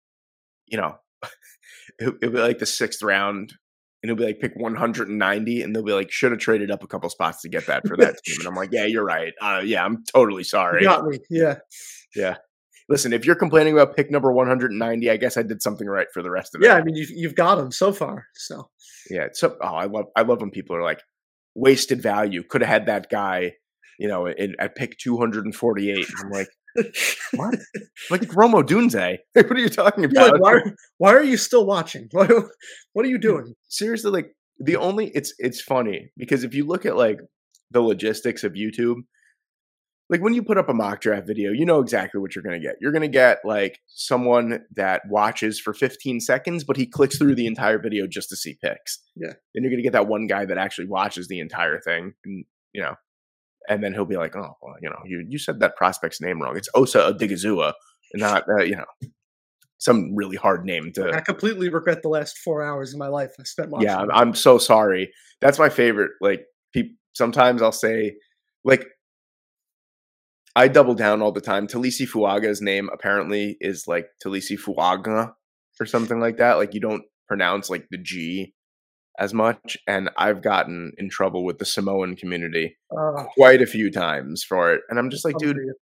it'll be like the 6th round, and it'll be like pick 190, and they'll be like, should have traded up a couple spots to get that for that team. And I'm like, yeah, you're right. Yeah, I'm totally sorry. You got me. Yeah. Yeah. Listen, if you're complaining about pick number 190, I guess I did something right for the rest of it. Yeah, I mean you've got them so far. So Yeah. So, I love when people are like, wasted value. Could have had that guy, at pick 248. I'm like, what? Like, it's Romo Dunze. What are you talking you're about? like, why are you still watching? What are you doing? Seriously, like, it's funny because if you look at like the logistics of YouTube, like when you put up a mock draft video, you know exactly what you're going to get. You're going to get like someone that watches for 15 seconds, but he clicks through the entire video just to see picks. Yeah. Then you're going to get that one guy that actually watches the entire thing, and then he'll be like, oh, well, you said that prospect's name wrong. It's Osa Odigizua, not, some really hard name I to. completely regret the last 4 hours of my life I spent watching. Yeah, I'm so sorry. That's my favorite. Like, sometimes I'll say, like, I double down all the time. Talisi Fuaga's name apparently is like Talisi Fuaga or something like that. Like, you don't pronounce like the G as much. And I've gotten in trouble with the Samoan community quite a few times for it. And I'm just like, Fun dude, for you.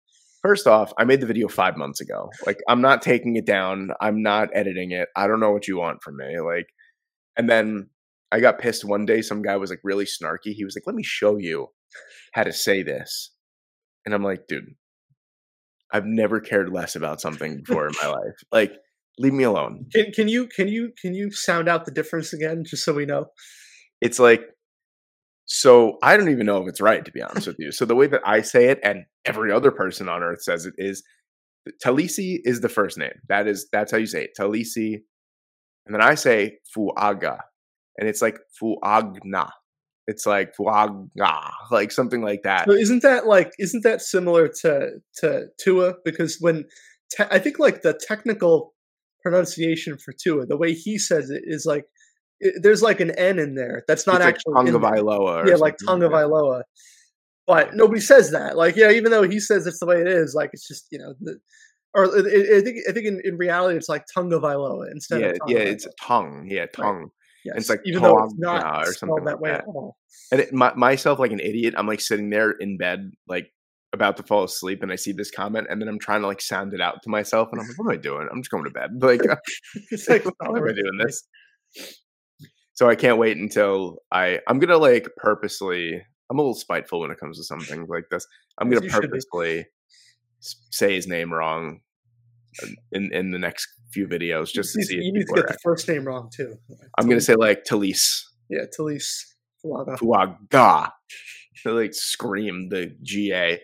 First off, I made the video 5 months ago. Like, I'm not taking it down. I'm not editing it. I don't know what you want from me. Like, and then I got pissed one day. Some guy was like really snarky. He was like, "Let me show you how to say this." And I'm like, dude, I've never cared less about something before in my life. Like, leave me alone. Can you sound out the difference again, just so we know? It's like, so I don't even know if it's right, to be honest with you. So the way that I say it, and every other person on earth says it, is Talisi is the first name. That's how you say it. Talisi. And then I say Fuaga. And it's like Fuagna. It's like Fuaga, like something like that. So isn't that similar to Tua? Because I think like the technical pronunciation for Tua, the way he says it is like there's like an N in there that's not It's like actually Tonga in there. Vailoa or Yeah, like something Tonga like that. Vailoa. But nobody says that. Like, yeah, even though he says it's the way it is, like it's just I think in reality it's like Tonga Vailoa instead of Yeah, Tonga it's a Vailoa. tongue. Yeah, Right. tongue. And it's Yes. like Even though it's not Toagna or something spelled like that way at that. all. And myself, like an idiot, I'm like sitting there in bed, like about to fall asleep, and I see this comment, and then I'm trying to like sound it out to myself, and I'm like, "What am I doing? I'm just going to bed." Like, It's like it's not why am I worth it doing to me. this? So I can't wait until I'm gonna like purposely. I'm a little spiteful when it comes to some things like this. I'm As gonna you should be. purposely say his name wrong in the next few videos just to see if You need to people get are the actually. first name wrong too. I'm gonna say like Talise Yeah, Talise Fuaga. Fuaga. They like scream the GA.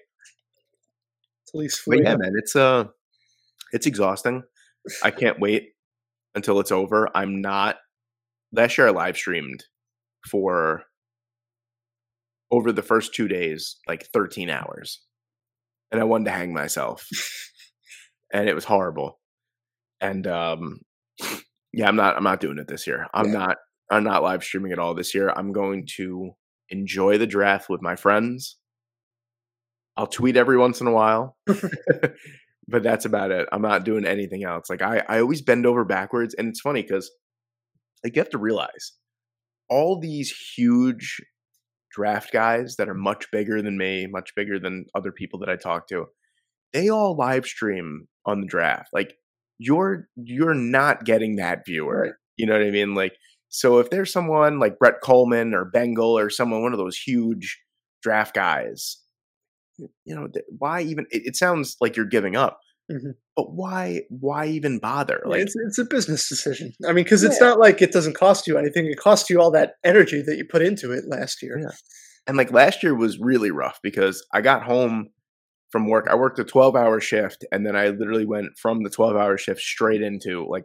Talise But yeah, Fuaga. man, it's exhausting. I can't wait until it's over. I'm not. Last year I live streamed for over the first 2 days, like 13 hours, and I wanted to hang myself, and it was horrible. And yeah, I'm not doing it this year. Yeah. I'm not live streaming at all this year. I'm going to enjoy the draft with my friends. I'll tweet every once in a while, but that's about it. I'm not doing anything else. Like I always bend over backwards, and it's funny because like you have to realize all these huge draft guys that are much bigger than me, much bigger than other people that I talk to, they all live stream on the draft. Like you're not getting that viewer. Right. You know what I mean? Like so if there's someone like Brett Coleman or Bengal or someone one of those huge draft guys, you know, why even it sounds like you're giving up. Mhm. But why even bother? Yeah, Like it's a business decision. I mean, because it's yeah. not like it doesn't cost you anything. It costs you all that energy that you put into it last year. Yeah. And like last year was really rough because I got home from work. I worked a 12-hour shift and then I literally went from the 12-hour shift straight into like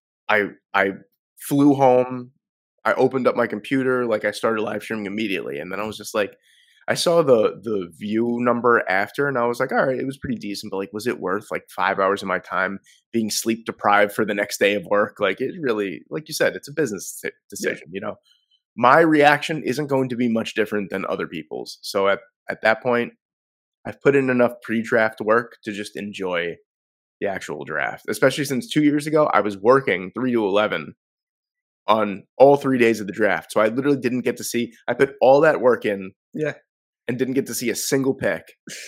I flew home, I opened up my computer, like I started live streaming immediately and then I was just like I saw the view number after and I was like, all right, it was pretty decent, but like was it worth like 5 hours of my time being sleep deprived for the next day of work? Like it really like you said, it's a business Yeah. decision, you know. My reaction isn't going to be much different than other people's. So at that point, I've put in enough pre-draft work to just enjoy the actual draft. Especially since 2 years ago, I was working 3 to 11 on all 3 days of the draft. So I literally didn't get to see I put all that work in Yeah. and didn't get to see a single pick.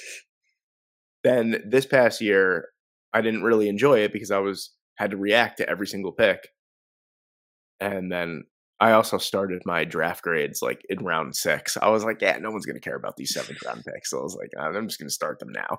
Then this past year, I didn't really enjoy it because had to react to every single pick. And then I also started my draft grades like in round 6. I was like, yeah, no one's going to care about these 7th round picks. So I was like, I'm just going to start them now.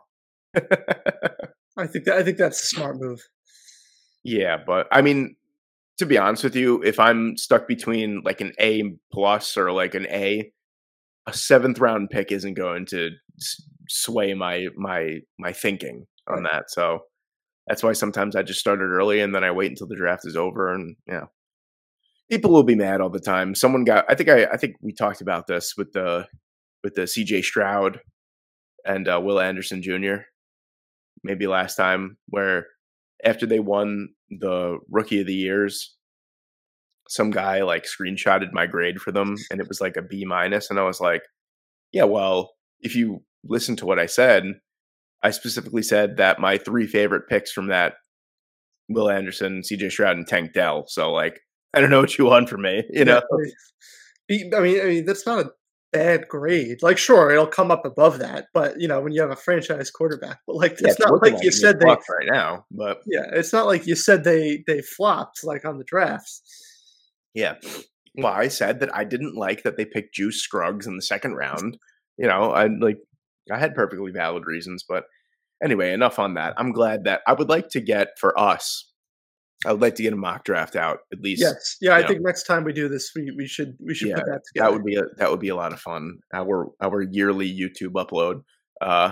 I think that's a smart move. Yeah, but I mean, to be honest with you, if I'm stuck between like an A plus or like an A 7th round pick isn't going to sway my thinking on Right. that. So that's why sometimes I just started early and then I wait until the draft is over and yeah. People will be mad all the time. Someone got I think we talked about this with the CJ Stroud and Will Anderson Jr. maybe last time where after they won the rookie of the years, some guy like screenshotted my grade for them and it was like a B minus and I was like, yeah, well, if you listen to what I said, I specifically said that my 3 favorite picks from that Will Anderson, CJ Stroud, and Tank Dell. So like I don't know what you want from me, you Yeah. know? I mean, that's not a bad grade. Like, sure, it'll come up above that, but when you have a franchise quarterback, but like, Yeah, it's it's not looking like like you it needs said they. pluck right now, but Yeah, it's not like you said they flopped like on the drafts. yeah. Well, I said that I didn't like that they picked Juice Scruggs in the second round. I had perfectly valid reasons, but anyway, enough on that. I'm glad that I would like to get for us. I would like to get a mock draft out at least. Yes, yeah, I You know, think next time we do this, we should yeah, put that together. that would be a lot of fun. Our yearly YouTube upload. Uh,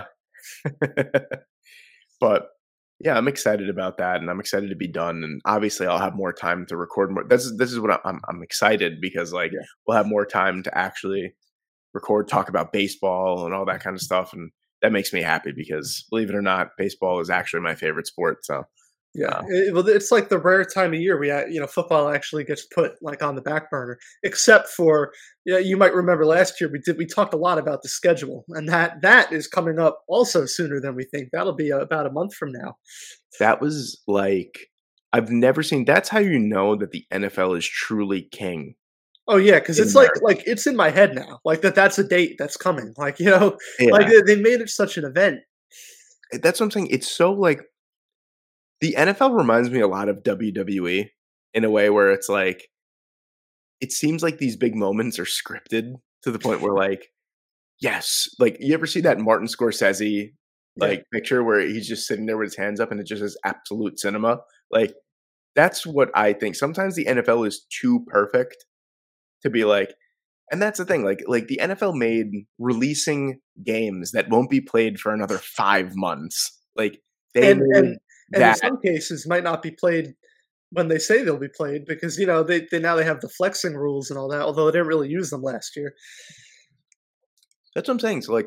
but yeah, I'm excited about that, and I'm excited to be done. And obviously, I'll have more time to record more. This is what I'm excited because like Yeah, we'll have more time to actually record, talk about baseball and all that kind of stuff, and that makes me happy because believe it or not, baseball is actually my favorite sport. So yeah. uh, Well, it's like the rare time of year football actually gets put like on the back burner, except for you might remember last year we talked a lot about the schedule, and that is coming up also sooner than we think. That'll be about a month from now. that was like I've never seen. That's how you know that the NFL is truly king Oh yeah, because in it's like America. like it's in my head now. Like that's a date that's coming. Like like Yeah, they made it such an event. that's what I'm saying. It's so like the NFL reminds me a lot of WWE in a way where it's like it seems like these big moments are scripted to the point where like yes, like you ever see that Martin Scorsese Yeah. like picture where he's just sitting there with his hands up and it just is absolute cinema? Like that's what I think. Sometimes the NFL is too perfect to be like and that's the thing, like the NFL made releasing games that won't be played for another 5 months. Like they And made and and in that some cases might not be played when they say they'll be played because they now they have the flexing rules and all that, although they didn't really use them last year. that's what I'm saying. So like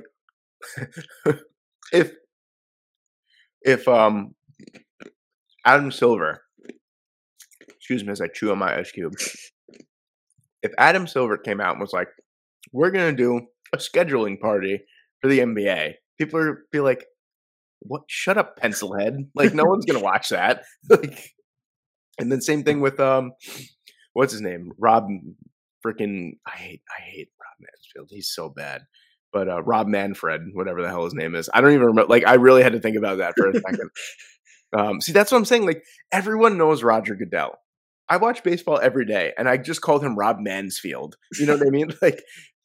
if if Adam Silver, excuse me as I chew on my ice cube. If Adam Silver came out and was like, "We're gonna do a scheduling party for the NBA," people are be like, "What? Shut up, pencilhead! Like no one's gonna watch that." Like, and then same thing with what's his name? Rob, freaking I hate Rob Mansfield. He's so bad. But Rob Manfred, whatever the hell his name is, I don't even remember. Like I really had to think about that for a second. See, that's what I'm saying. Like everyone knows Roger Goodell. I watch baseball every day, and I just called him Rob Mansfield. You know what I mean? Like,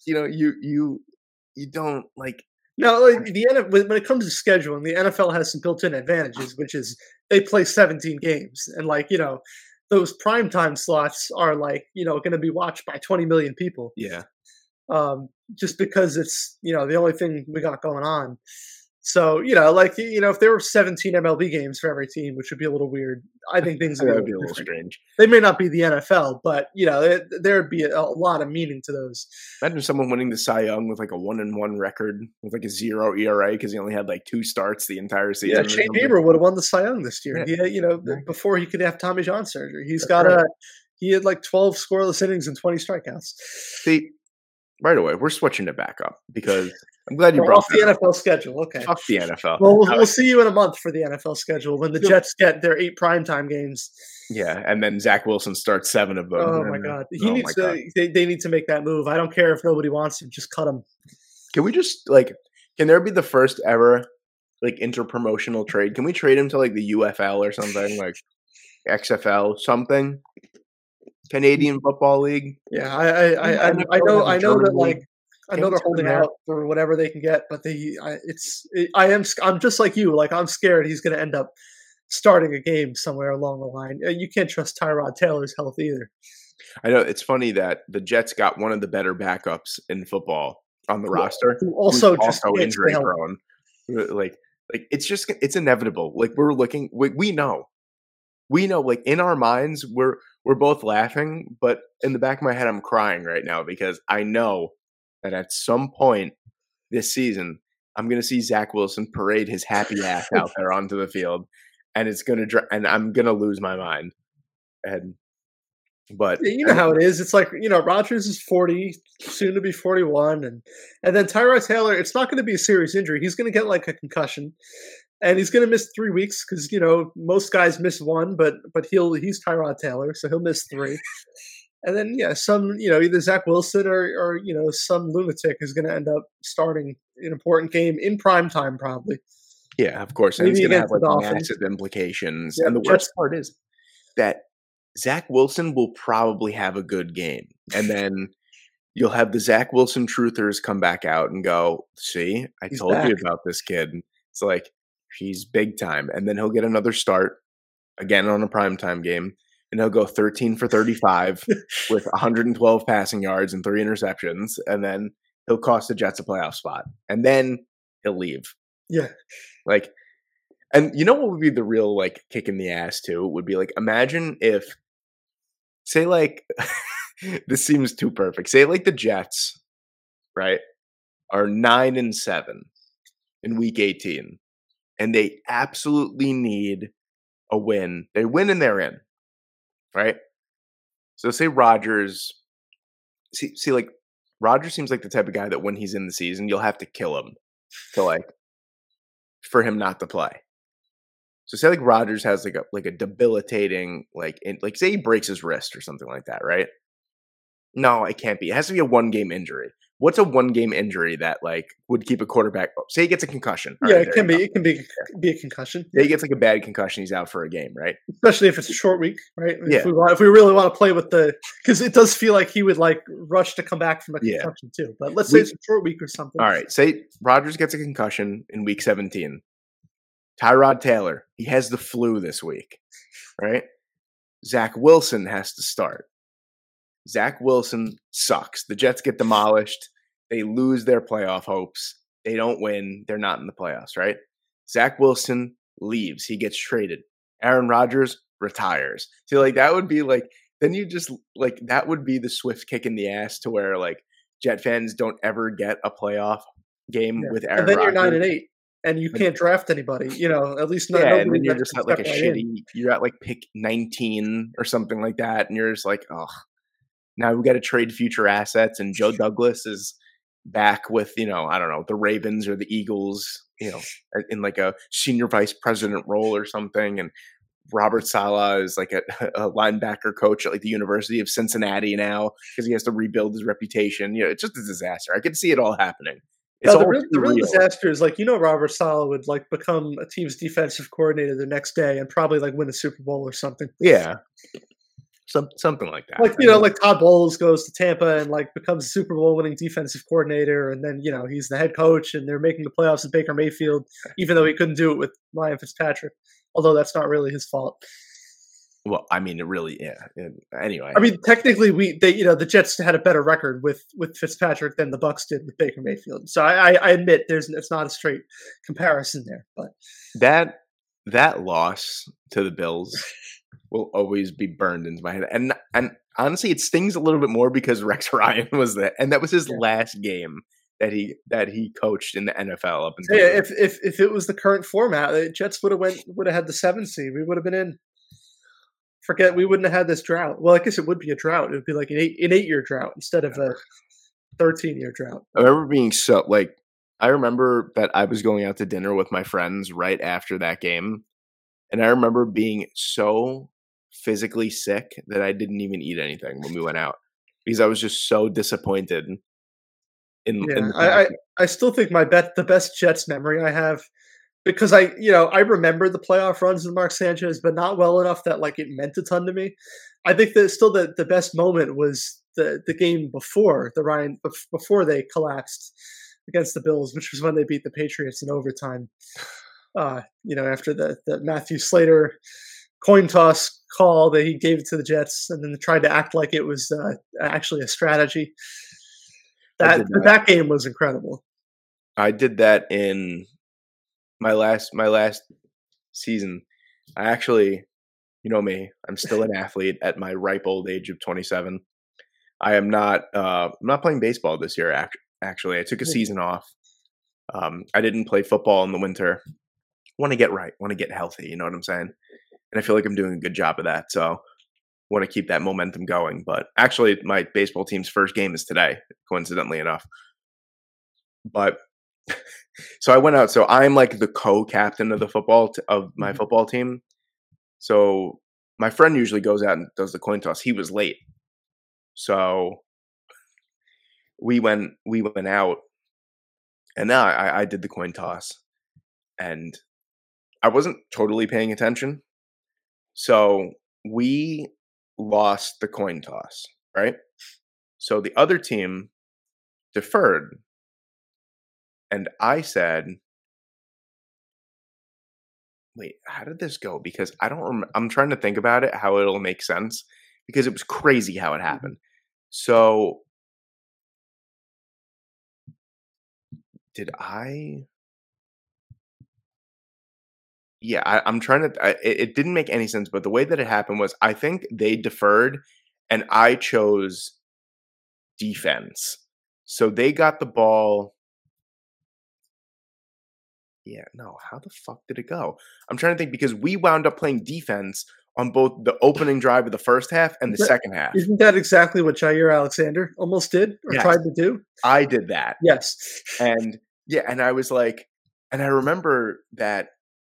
you don't like. No, like the when it comes to scheduling, the NFL has some built-in advantages, which is they play 17 games, and those primetime slots are going to be watched by 20 million people. Yeah, Just because it's the only thing we got going on. So if there were 17 MLB games for every team, which would be a little weird, I think things would that be a would little be a little different. strange. They may not be the NFL, but there'd be a lot of meaning to those. Imagine someone winning the Cy Young with like a 1-1 record with like a 0 ERA because he only had like 2 starts the entire Yeah, season or Shane something. Bieber would have won the Cy Young this year. Yeah, exactly. Before he could have Tommy John surgery, That's right. he had like 12 scoreless innings and 20 strikeouts. See, right away, we're switching it back up because I'm glad you We're brought off the that up. NFL schedule. Okay. Fuck the NFL. Well, we'll see you in a month for the NFL schedule when the Yep. Jets get their 8 primetime games. Yeah, and then Zach Wilson starts 7 of them. Oh my and god, he oh needs my god. to. They need to make that move. I don't care if nobody wants him. Just cut him. Can we just like can there be the first ever like interpromotional trade? Can we trade him to like the UFL or something like XFL something? Canadian Football League. Yeah, Doesn't the I NFL know have a that German league? I Can know we they're send him holding there? out for whatever they can get, but I'm just like you. Like I'm scared he's going to end up starting a game somewhere along the line. You can't trust Tyrod Taylor's health either. I know it's funny that the Jets got one of the better backups in football on the Yeah, roster, who who's also just also can't stay injury healthy. prone. Like it's inevitable. Like we're looking, we know, like in our minds, we're both laughing, but in the back of my head, I'm crying right now because I know that at some point this season, I'm gonna see Zach Wilson parade his happy ass out there onto the field, and it's gonna and I'm gonna lose my mind. And but Yeah, you know how it is. It's like Rodgers is 40, soon to be 41, and then Tyrod Taylor. It's not going to be a serious injury. He's going to get like a concussion, and he's going to miss 3 weeks because most guys miss one, but he's Tyrod Taylor, so he'll miss 3. And then, some, either Zach Wilson or some lunatic is going to end up starting an important game in prime time, probably. Yeah, of course, and it's Maybe gonna have, against the like, Dolphins. massive implications, Yep, and the Jets. worst part is that Zach Wilson will probably have a good game, and then you'll have the Zach Wilson truthers come back out and go, "See, I He's told you back. about this kid." It's like, he's big time, and then he'll get another start, again on a primetime game, and he'll go 13 for 35 with 112 passing yards and 3 interceptions, and then he'll cost the Jets a playoff spot, and then he'll leave. Yeah. Like, and you know what would be the real, like, kick in the ass too? Would be, like, imagine if, say, like, this seems too perfect. Say, like, the Jets, right, are 9-7 in week 18, and they absolutely need a win. They win and they're in, right? So say Rodgers, like, Rodgers seems like the type of guy that when he's in the season, you'll have to kill him to, like, for him not to play. So say, like, Rodgers has, like a debilitating, like, say he breaks his wrist or something like that, right? No, it can't be. It has to be a one-game injury. What's a one-game injury that, like, would keep a quarterback say he gets a concussion. All Yeah, right, it there can you be. go. It can be a concussion. Say he gets, like, a bad concussion, he's out for a game, right? Especially if it's a short week, right? Yeah. If we really want to play with because it does feel like he would like rush to come back from a Yeah. concussion too. But let's say it's a short week or something. All right, say Rodgers gets a concussion in week 17. Tyrod Taylor, he has the flu this week, right? Zach Wilson has to start. Zach Wilson sucks. The Jets get demolished. They lose their playoff hopes. They don't win. They're not in the playoffs, right? Zach Wilson leaves. He gets traded. Aaron Rodgers retires. So, like, that would be like, then you just, like, that would be the swift kick in the ass to where, like, Jet fans don't ever get a playoff game with Aaron And then Rodgers. you're 9-8, and you can't draft anybody. At least not Yeah, nobody and then you're that just can at, like, a step right in. shitty, you're at, like, pick 19 or something like that, and you're just like, "Oh, now we gotta trade future assets," and Joe Douglas is back with, I don't know, the Ravens or the Eagles, in, like, a senior vice president role or something, and Robert Saleh is, like, a linebacker coach at, like, the University of Cincinnati now because he has to rebuild his reputation. It's just a disaster. I could see it all happening. It's No, all the too real real. disaster is Robert Saleh would like become a team's defensive coordinator the next day and probably like win a Super Bowl or something. Yeah. Something like that. Like Todd Bowles goes to Tampa and like becomes a Super Bowl winning defensive coordinator, and then he's the head coach, and they're making the playoffs with Baker Mayfield, even though he couldn't do it with Ryan Fitzpatrick. Although that's not really his fault. Well, I mean, it really, yeah. Anyway, I mean, technically, the Jets had a better record with Fitzpatrick than the Bucs did with Baker Mayfield. So I admit it's not a straight comparison there, but that loss to the Bills will always be burned into my head. And honestly, it stings a little bit more because Rex Ryan was there, and that was his last game that he coached in the NFL up until. Yeah, if it was the current format, the Jets would have had the 7th seed. We would have been in. Forget we wouldn't have had this drought. Well, I guess it would be a drought. It would be like an 8-year drought instead of a 13-year drought. I remember being I remember that I was going out to dinner with my friends right after that game, and I remember being so physically sick that I didn't even eat anything when we went out because I was just so disappointed. I still think the best Jets memory I have, because I remember the playoff runs with Mark Sanchez, but not well enough that like it meant a ton to me. I think that still the best moment was the game before before they collapsed against the Bills, which was when they beat the Patriots in overtime. After the Matthew Slater coin toss call that he gave it to the Jets, and then tried to act like it was actually a strategy. That game was incredible. I did that in my last season. I actually, you know me, I'm still an athlete at my ripe old age of 27. I am not I'm not playing baseball this year. Actually, I took a season off. I didn't play football in the winter. Want to get right, want to get healthy. You know what I'm saying? And I feel like I'm doing a good job of that. So want to keep that momentum going. But actually, my baseball team's first game is today, coincidentally enough. But so I went out. So I'm like the co-captain of the of my football team. So my friend usually goes out and does the coin toss. He was late. So we went out, and now I did the coin toss, and I wasn't totally paying attention. So we lost the coin toss, right? So the other team deferred, and I said, "Wait, how did this go?" Because I don't I'm trying to think about it, how it'll make sense, because it was crazy how it Mhm. happened. So, did I Yeah, I'm trying to it didn't make any sense, but the way that it happened was I think they deferred and I chose defense. So they got the ball. Yeah, no, how the fuck did it go? I'm trying to think because we wound up playing defense on both the opening drive of the first half and the But second half. isn't that exactly what Jair Alexander almost did or Yes, tried to do? I did that. Yes. And yeah, and I was like, and I remember that,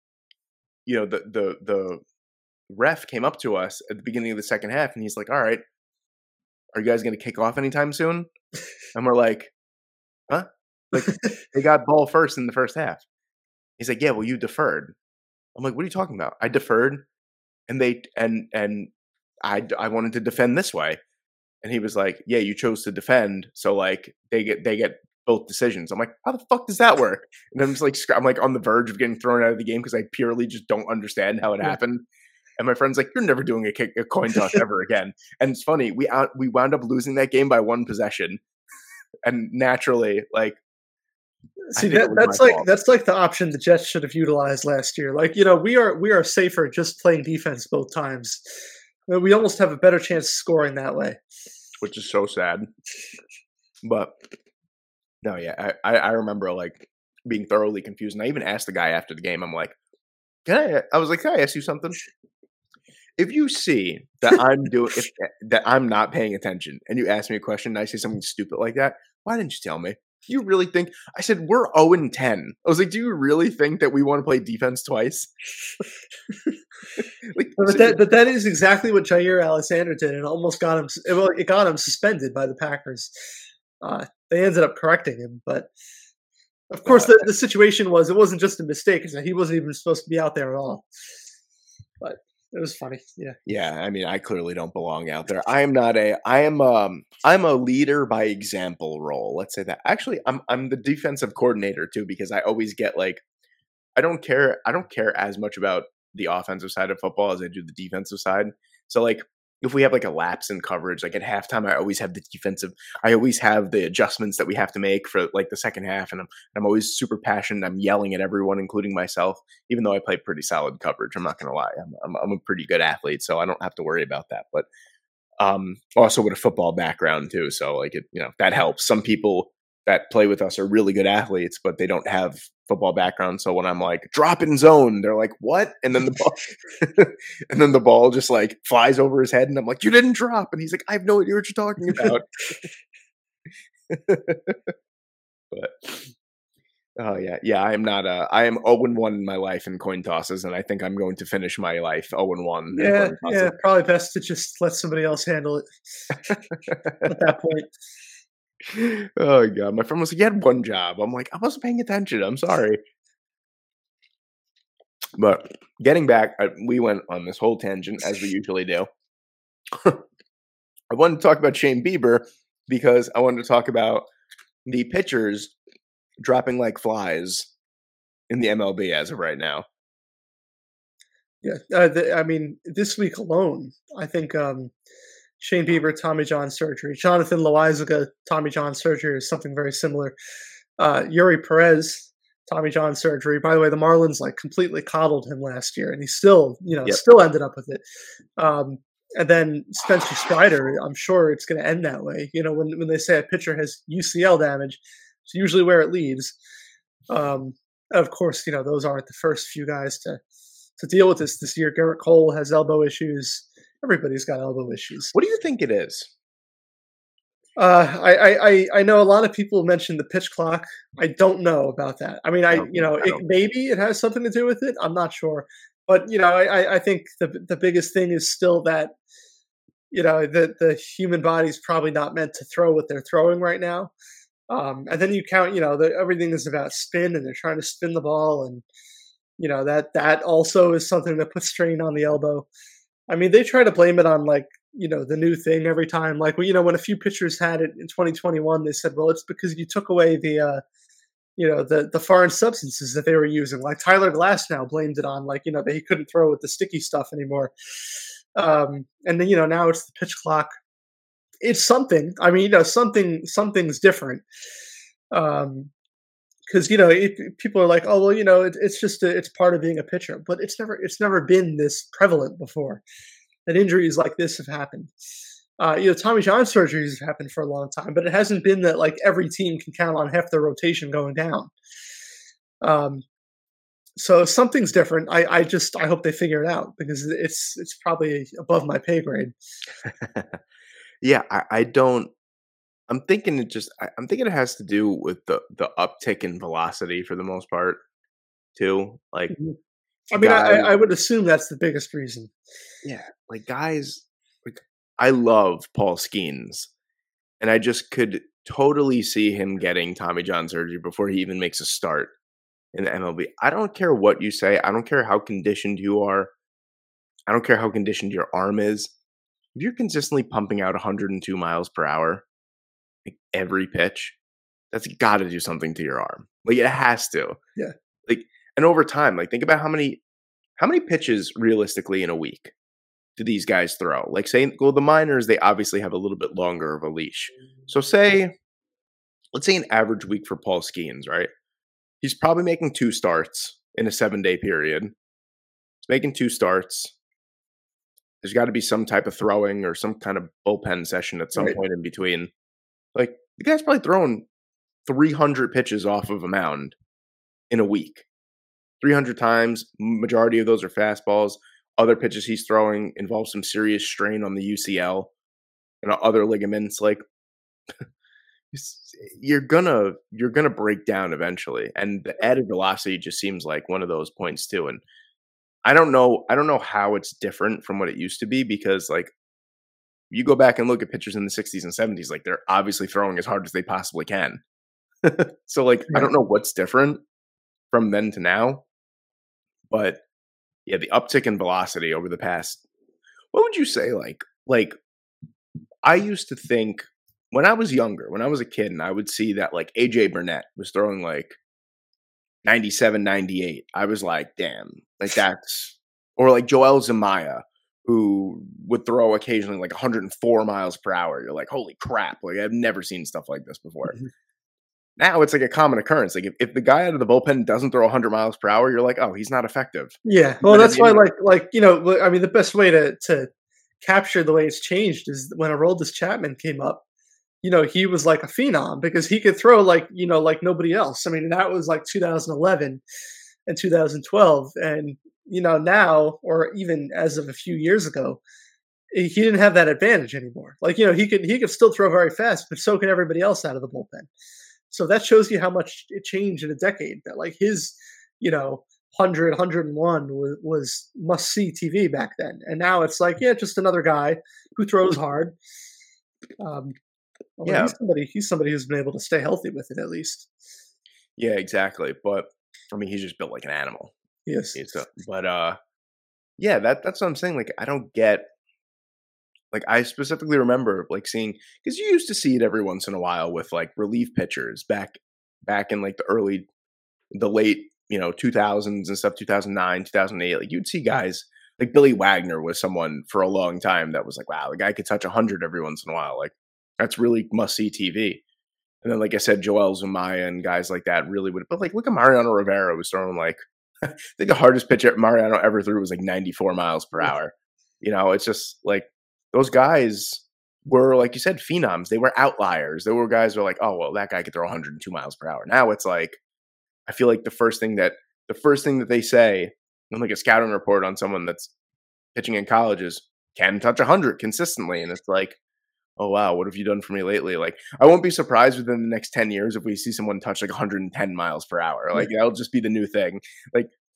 the ref came up to us at the beginning of the second half and he's like, "All right, are you guys going to kick off anytime soon?" And we're like, "Huh?" Like, they got ball first in the first half. He's like, "Yeah, well, you deferred." I'm like, "What are you talking about? I deferred, and they and I wanted to defend this way." And he was like, "Yeah, you chose to defend, so like they get both decisions." I'm like, "How the fuck does that work?" And I'm just like, I'm like on the verge of getting thrown out of the game because I purely just don't understand how it Yeah. happened. And my friend's like, "You're never doing a coin toss ever again." And it's funny, we wound up losing that game by one possession, and naturally, like I See, think it was my fault. that's like the option the Jets should have utilized last year. Like, we are safer just playing defense both times. We almost have a better chance of scoring that way. Which is so sad. But no, yeah, I remember like being thoroughly confused, and I even asked the guy after the game. I'm like, I was like, "Can I ask you something? If you see that that I'm not paying attention, and you ask me a question, and I say something stupid like that, why didn't you tell me? You really think?" I said, "We're 0-10." I was like, "Do you really think that we want to play defense twice?" Like, But that is exactly what Jair Alexander did, and almost got him. Well, it got him suspended by the Packers. They ended up correcting him, but of course, uh, the situation was it wasn't just a mistake; it's that he wasn't even supposed to be out there at all. But it was funny. Yeah. yeah, I mean, I clearly don't belong out there. I'm a leader by example role. Let's say that. Actually, I'm the defensive coordinator too because I always get like I don't care as much about the offensive side of football as I do the defensive side. So like if we have like a lapse in coverage, like at halftime, I always have the adjustments that we have to make for like the second half, and I'm always super passionate. I'm yelling at everyone, including myself, even though I play pretty solid coverage. I'm not gonna lie, I'm a pretty good athlete, so I don't have to worry about that. But also with a football background too, so like that helps. Some people that play with us are really good athletes, but they don't have football background. So when I'm like drop in zone, they're like what? And then the ball, and then the ball just like flies over his head, and I'm like you didn't drop, and he's like I have no idea what you're talking about. But oh yeah, yeah, I am 0-1 in my life in coin tosses, and I think I'm going to finish my life 0-1 in Yeah, coin yeah, tosses. probably best to just let somebody else handle it at that point. Oh god, my friend was like, "You had one job." I'm like, "I wasn't paying attention. I'm sorry." But getting back, we went on this whole tangent as we usually do. I wanted to talk about Shane Bieber because I wanted to talk about the pitchers dropping like flies in the MLB as of right now. Yeah, I mean, this week alone, I think Shane Bieber, Tommy John surgery, Jonathan Loizaga, Tommy John surgery is something very similar. Yuri Perez, Tommy John surgery. By the way, the Marlins like completely coddled him last year, and he still, Yep. still ended up with it. And then Spencer Strider, I'm sure it's going to end that way. When they say a pitcher has UCL damage, it's usually where it leads. Um, of course, those aren't the first few guys to deal with this year. Garrett Cole has elbow issues. Everybody's got elbow issues. What do you think it is? I know a lot of people mentioned the pitch clock. I don't know about that. I mean, Okay, I don't. maybe it has something to do with it. I'm not sure, but I think the biggest thing is still that the human body's probably not meant to throw what they're throwing right now. And then you count, everything is about spin, and they're trying to spin the ball, and that also is something that puts strain on the elbow. I mean, they try to blame it on like the new thing every time. Like, when a few pitchers had it in 2021, they said, well, it's because you took away the foreign substances that they were using. Like Tyler Glass now blamed it on like that he couldn't throw with the sticky stuff anymore. And then now it's the pitch clock. It's something. I mean, something's different. Because people are like, oh well, it's just it's part of being a pitcher, but it's never been this prevalent before that injuries like this have happened. Tommy John surgeries have happened for a long time, but it hasn't been that like every team can count on half their rotation going down. So something's different. I hope they figure it out, because it's probably above my pay grade. Yeah, I don't. I'm thinking I'm thinking it has to do with the uptick in velocity for the most part, too. Like Mhm. I mean, guys, I would assume that's the biggest reason. yeah, like guys, like I love Paul Skeens, and I just could totally see him getting Tommy John surgery before he even makes a start in the MLB. I don't care what you say. I don't care how conditioned you are. I don't care how conditioned your arm is. If you're consistently pumping out 102 miles per hour, like every pitch, that's got to do something to your arm. Like it has to. Yeah. Like, and over time, like think about how many pitches realistically in a week do these guys throw? Like say, well, the minors, they obviously have a little bit longer of a leash. So let's say an average week for Paul Skeens, right? He's probably making 2 starts in a 7-day period. He's making 2 starts. There's got to be some type of throwing or some kind of bullpen session at some Right. point in between. Like the guy's probably throwing 300 pitches off of a mound in a week. 300 times, majority of those are fastballs. Other pitches he's throwing involve some serious strain on the UCL and other ligaments. Like you're gonna break down eventually, and the added velocity just seems like one of those points too. And I don't know how it's different from what it used to be, because like you go back and look at pitchers in the 60s and 70s, like they're obviously throwing as hard as they possibly can. So like I Right. don't know what's different from then to now, but yeah, the uptick in velocity over the past, what would you say, like I used to think when I was younger, when I was a kid, and I would see that like AJ Burnett was throwing like 97, 98. I was like, damn, like that's, or like Joel Zamaya, who would throw occasionally like 104 miles per hour. You're like, holy crap, like I've never seen stuff like this before. Mhm. Now it's like a common occurrence. Like if the guy out of the bullpen doesn't throw 100 miles per hour, you're like, oh, he's not effective. Yeah. He's Well, not in that's the why, inning. I mean, the best way to capture the way it's changed is when Aroldis Chapman came up. He was like a phenom because he could throw like nobody else. I mean, that was like 2011 and 2012, and now, or even as of a few years ago, he didn't have that advantage anymore. Like he could still throw very fast, but so can everybody else out of the bullpen. So that shows you how much it changed in a decade. That like his, 100, was must see TV back then, and now it's like, yeah, just another guy who throws hard. Um, Although Yeah, he's somebody who's been able to stay healthy with it at least. yeah, exactly. But I mean, he's just built like an animal. Yes. But yeah, that's what I'm saying. Like I don't get, like I specifically remember like seeing, because you used to see it every once in a while with like relief pitchers back in like the late 2000s and stuff, 2009, 2008. Like you'd see guys like Billy Wagner was someone for a long time that was like, wow, the guy could touch 100 every once in a while. Like that's really must see TV. And then, like I said, Joel Zumaya and guys like that really would. But like, look at Mariano Rivera was throwing like, I think the hardest pitch Mariano ever threw was like 94 miles per Yeah. hour. It's just like those guys were, like you said, phenoms. They were outliers. There were guys who were like, oh well, that guy could throw 102 miles per hour. Now it's like, I feel like the first thing that they say in like a scouting report on someone that's pitching in college is can touch 100 consistently, and it's like, oh wow, what have you done for me lately? Like I won't be surprised within the next 10 years if we see someone touch like 110 miles per hour. Yeah. Like that'll just be the new thing. Like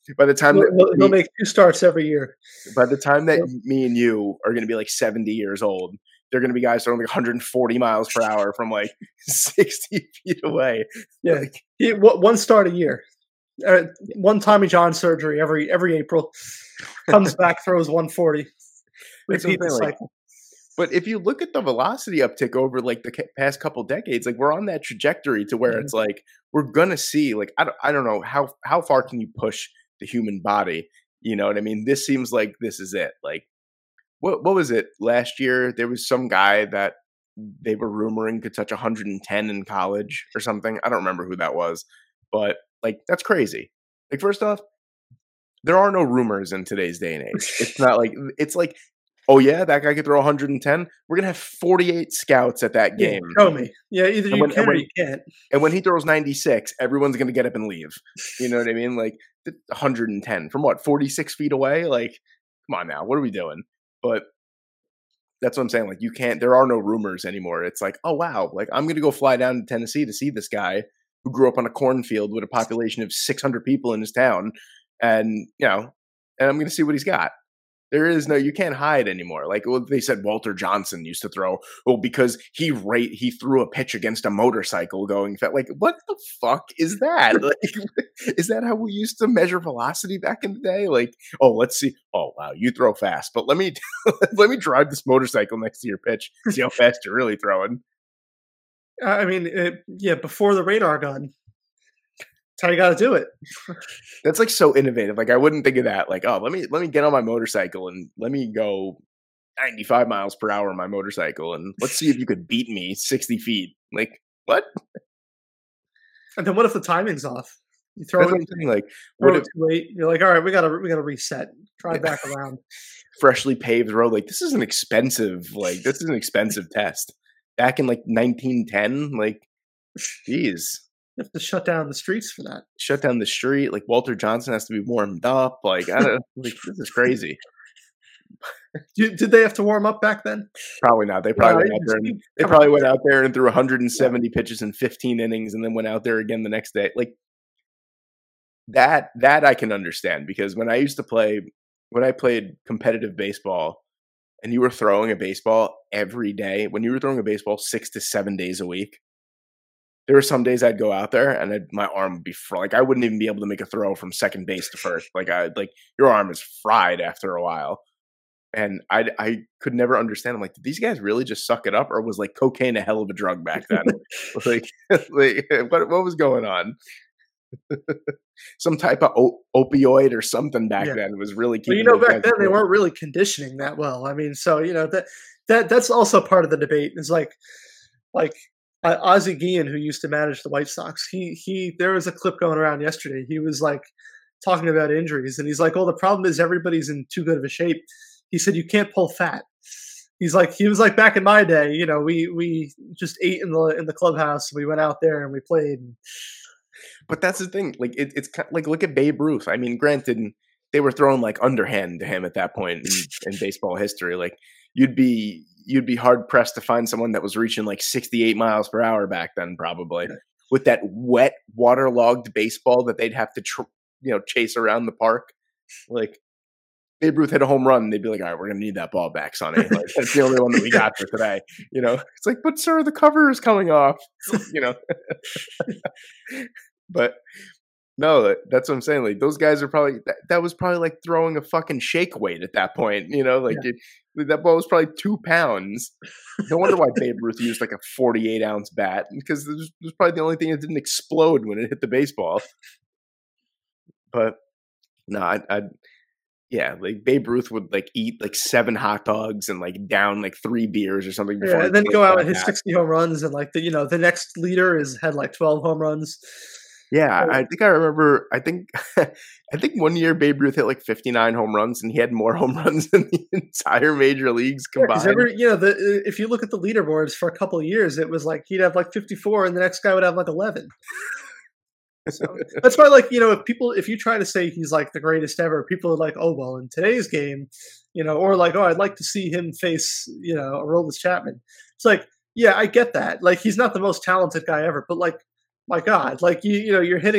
By the time that He'll make 2 starts every year. Yep. me and you are going to be like 70 years old, they're going to be guys throwing like 140 miles per hour from like 60 feet away. Yeah, Like, one start a year. One Tommy John surgery every April. Comes back, throws 140. that's what I'm Repeat the saying. Like, cycle. but if you look at the velocity uptick over like the past couple decades, like we're on that trajectory to where Mhm. it's like we're gonna see like I don't know how far can you push the human body? You know what I mean? This seems like this is it. Like what was it last year? There was some guy that they were rumoring could touch 110 in college or something. I don't remember who that was, but like that's crazy. Like first off, there are no rumors in today's day and age. It's like, oh yeah, that guy could throw 110. We're gonna have 48 scouts at that Yeah, game, show me. Yeah, either and you can or you can't. when he throws 96, everyone's gonna get up and leave. You know what I mean? Like 110 from what 46 feet away. Like, come on now, what are we doing? But that's what I'm saying. Like, you can't. There are no rumors anymore. It's like, oh wow, like I'm gonna go fly down to Tennessee to see this guy who grew up on a cornfield with a population of 600 people in his town, and and I'm gonna see what he's got. There is no, you can't hide anymore. Like they said, Walter Johnson used to throw. Well, because he threw a pitch against a motorcycle going like, what the fuck is that? Like, is that how we used to measure velocity back in the day? Like, oh, let's see. Oh, wow, you throw fast, but let me let me drive this motorcycle next to your pitch, see how fast you're really throwing. I mean, yeah, before the radar gun. That's how you got to do it. That's like so innovative. Like I wouldn't think of that. Like, oh, let me get on my motorcycle and let me go 95 miles per hour on my motorcycle and let's see if you could beat me 60 feet. Like, what? And then what if the timing's off? You throw That's what it, I'm saying. Like, throw what it if too late. You're like, all right, we gotta reset. Try back around. freshly paved road? Like, this is an expensive test. Back in like 1910, like, geez. You have to shut down the streets for that. Shut down the street. Like Walter Johnson has to be warmed up. Like, I don't like this is crazy. Did they have to warm up back then? Probably not. They probably went out there and threw 170 pitches in 15 innings and then went out there again the next day. Like that I can understand because when I played competitive baseball and you were throwing a baseball every day, when you were throwing a baseball 6 to 7 days a week, there were some days I'd go out there and my arm would be like I wouldn't even be able to make a throw from second base to first. Like your arm is fried after a while. And I could never understand. I'm like, did these guys really just suck it up, or was like cocaine a hell of a drug back then? like, what was going on? Some type of opioid or something back then was really keeping. Well, back then they weren't really conditioning that well. I mean, so that's also part of the debate. Is like Ozzie Guillen, who used to manage the White Sox. There was a clip going around yesterday. He was like talking about injuries, and he's like, "Oh, the problem is everybody's in too good of a shape." He said, "You can't pull fat." He was like back in my day, we just ate in the clubhouse. We went out there and we played. But that's the thing. Like it's kind of like look at Babe Ruth. I mean, granted, they were throwing like underhand to him at that point in baseball history. Like you'd be hard pressed to find someone that was reaching like 68 miles per hour back then, probably with that wet, waterlogged baseball that they'd have to chase around the park. Like Babe Ruth hit a home run, and they'd be like, "All right, we're gonna need that ball back, Sonny. Like, that's the only one that we got for today." It's like, "But sir, the cover is coming off." But no, that's what I'm saying. Like those guys are probably that was probably like throwing a fucking shake weight at that point. That ball was probably 2 pounds. No wonder why Babe Ruth used like a 48-ounce bat because it was probably the only thing that didn't explode when it hit the baseball. But no, yeah, like Babe Ruth would like eat like 7 hot dogs and like down like 3 beers or something before and then go out and hit 60 home runs, and like the next leader had like 12 home runs. Yeah, I think I remember. I think one year Babe Ruth hit like 59 home runs, and he had more home runs than the entire major leagues combined. If you look at the leaderboards for a couple of years, it was like he'd have like 54, and the next guy would have like 11. So that's why, like, if you try to say he's like the greatest ever, people are like, oh well, in today's game, or like, oh, I'd like to see him face, Aroldis Chapman. It's like, yeah, I get that. Like, he's not the most talented guy ever, but like, my God, like you're hitting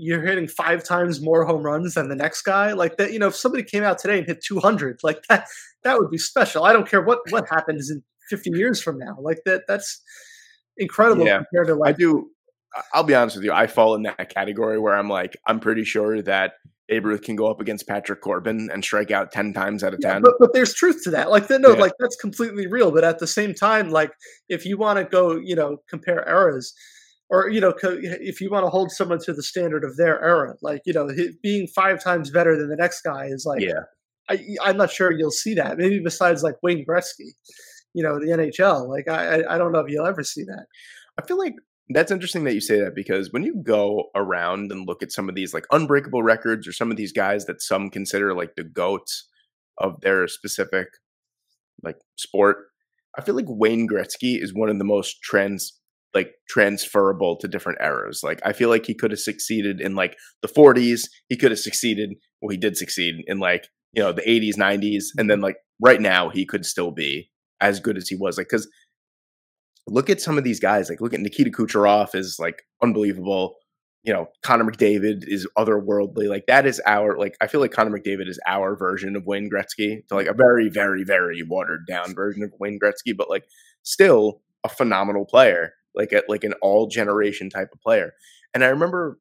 you're hitting 5 times more home runs than the next guy. Like that, if somebody came out today and hit 200, like that would be special. I don't care what happens in 50 years from now. Like that's incredible Yeah, compared to I like do. I'll be honest with you. I fall in that category where I'm like, I'm pretty sure that Babe Ruth can go up against Patrick Corbin and strike out 10 times out of yeah, 10. but there's truth to that. Like no, Yeah. like that's completely real. But at the same time, like if you want to go, compare eras, or if you want to hold someone to the standard of their era, like being 5 times better than the next guy is like Yeah. I'm not sure you'll see that. Maybe besides like Wayne Gretzky, the NHL. Like I don't know if you'll ever see that. I feel like that's interesting that you say that because when you go around and look at some of these like unbreakable records or some of these guys that some consider like the goats of their specific like sport, I feel like Wayne Gretzky is one of the most transferable to different eras. Like I feel like he could have succeeded in like the 40s. He could have succeeded. Well, he did succeed in like the 80s, 90s, and then like right now he could still be as good as he was. Like because look at some of these guys. Like look at Nikita Kucherov is like unbelievable. Connor McDavid is otherworldly. Like that is our like I feel like Connor McDavid is our version of Wayne Gretzky, to like a very, very, very watered down version of Wayne Gretzky, but like still a phenomenal player, like an all generation type of player. And I remember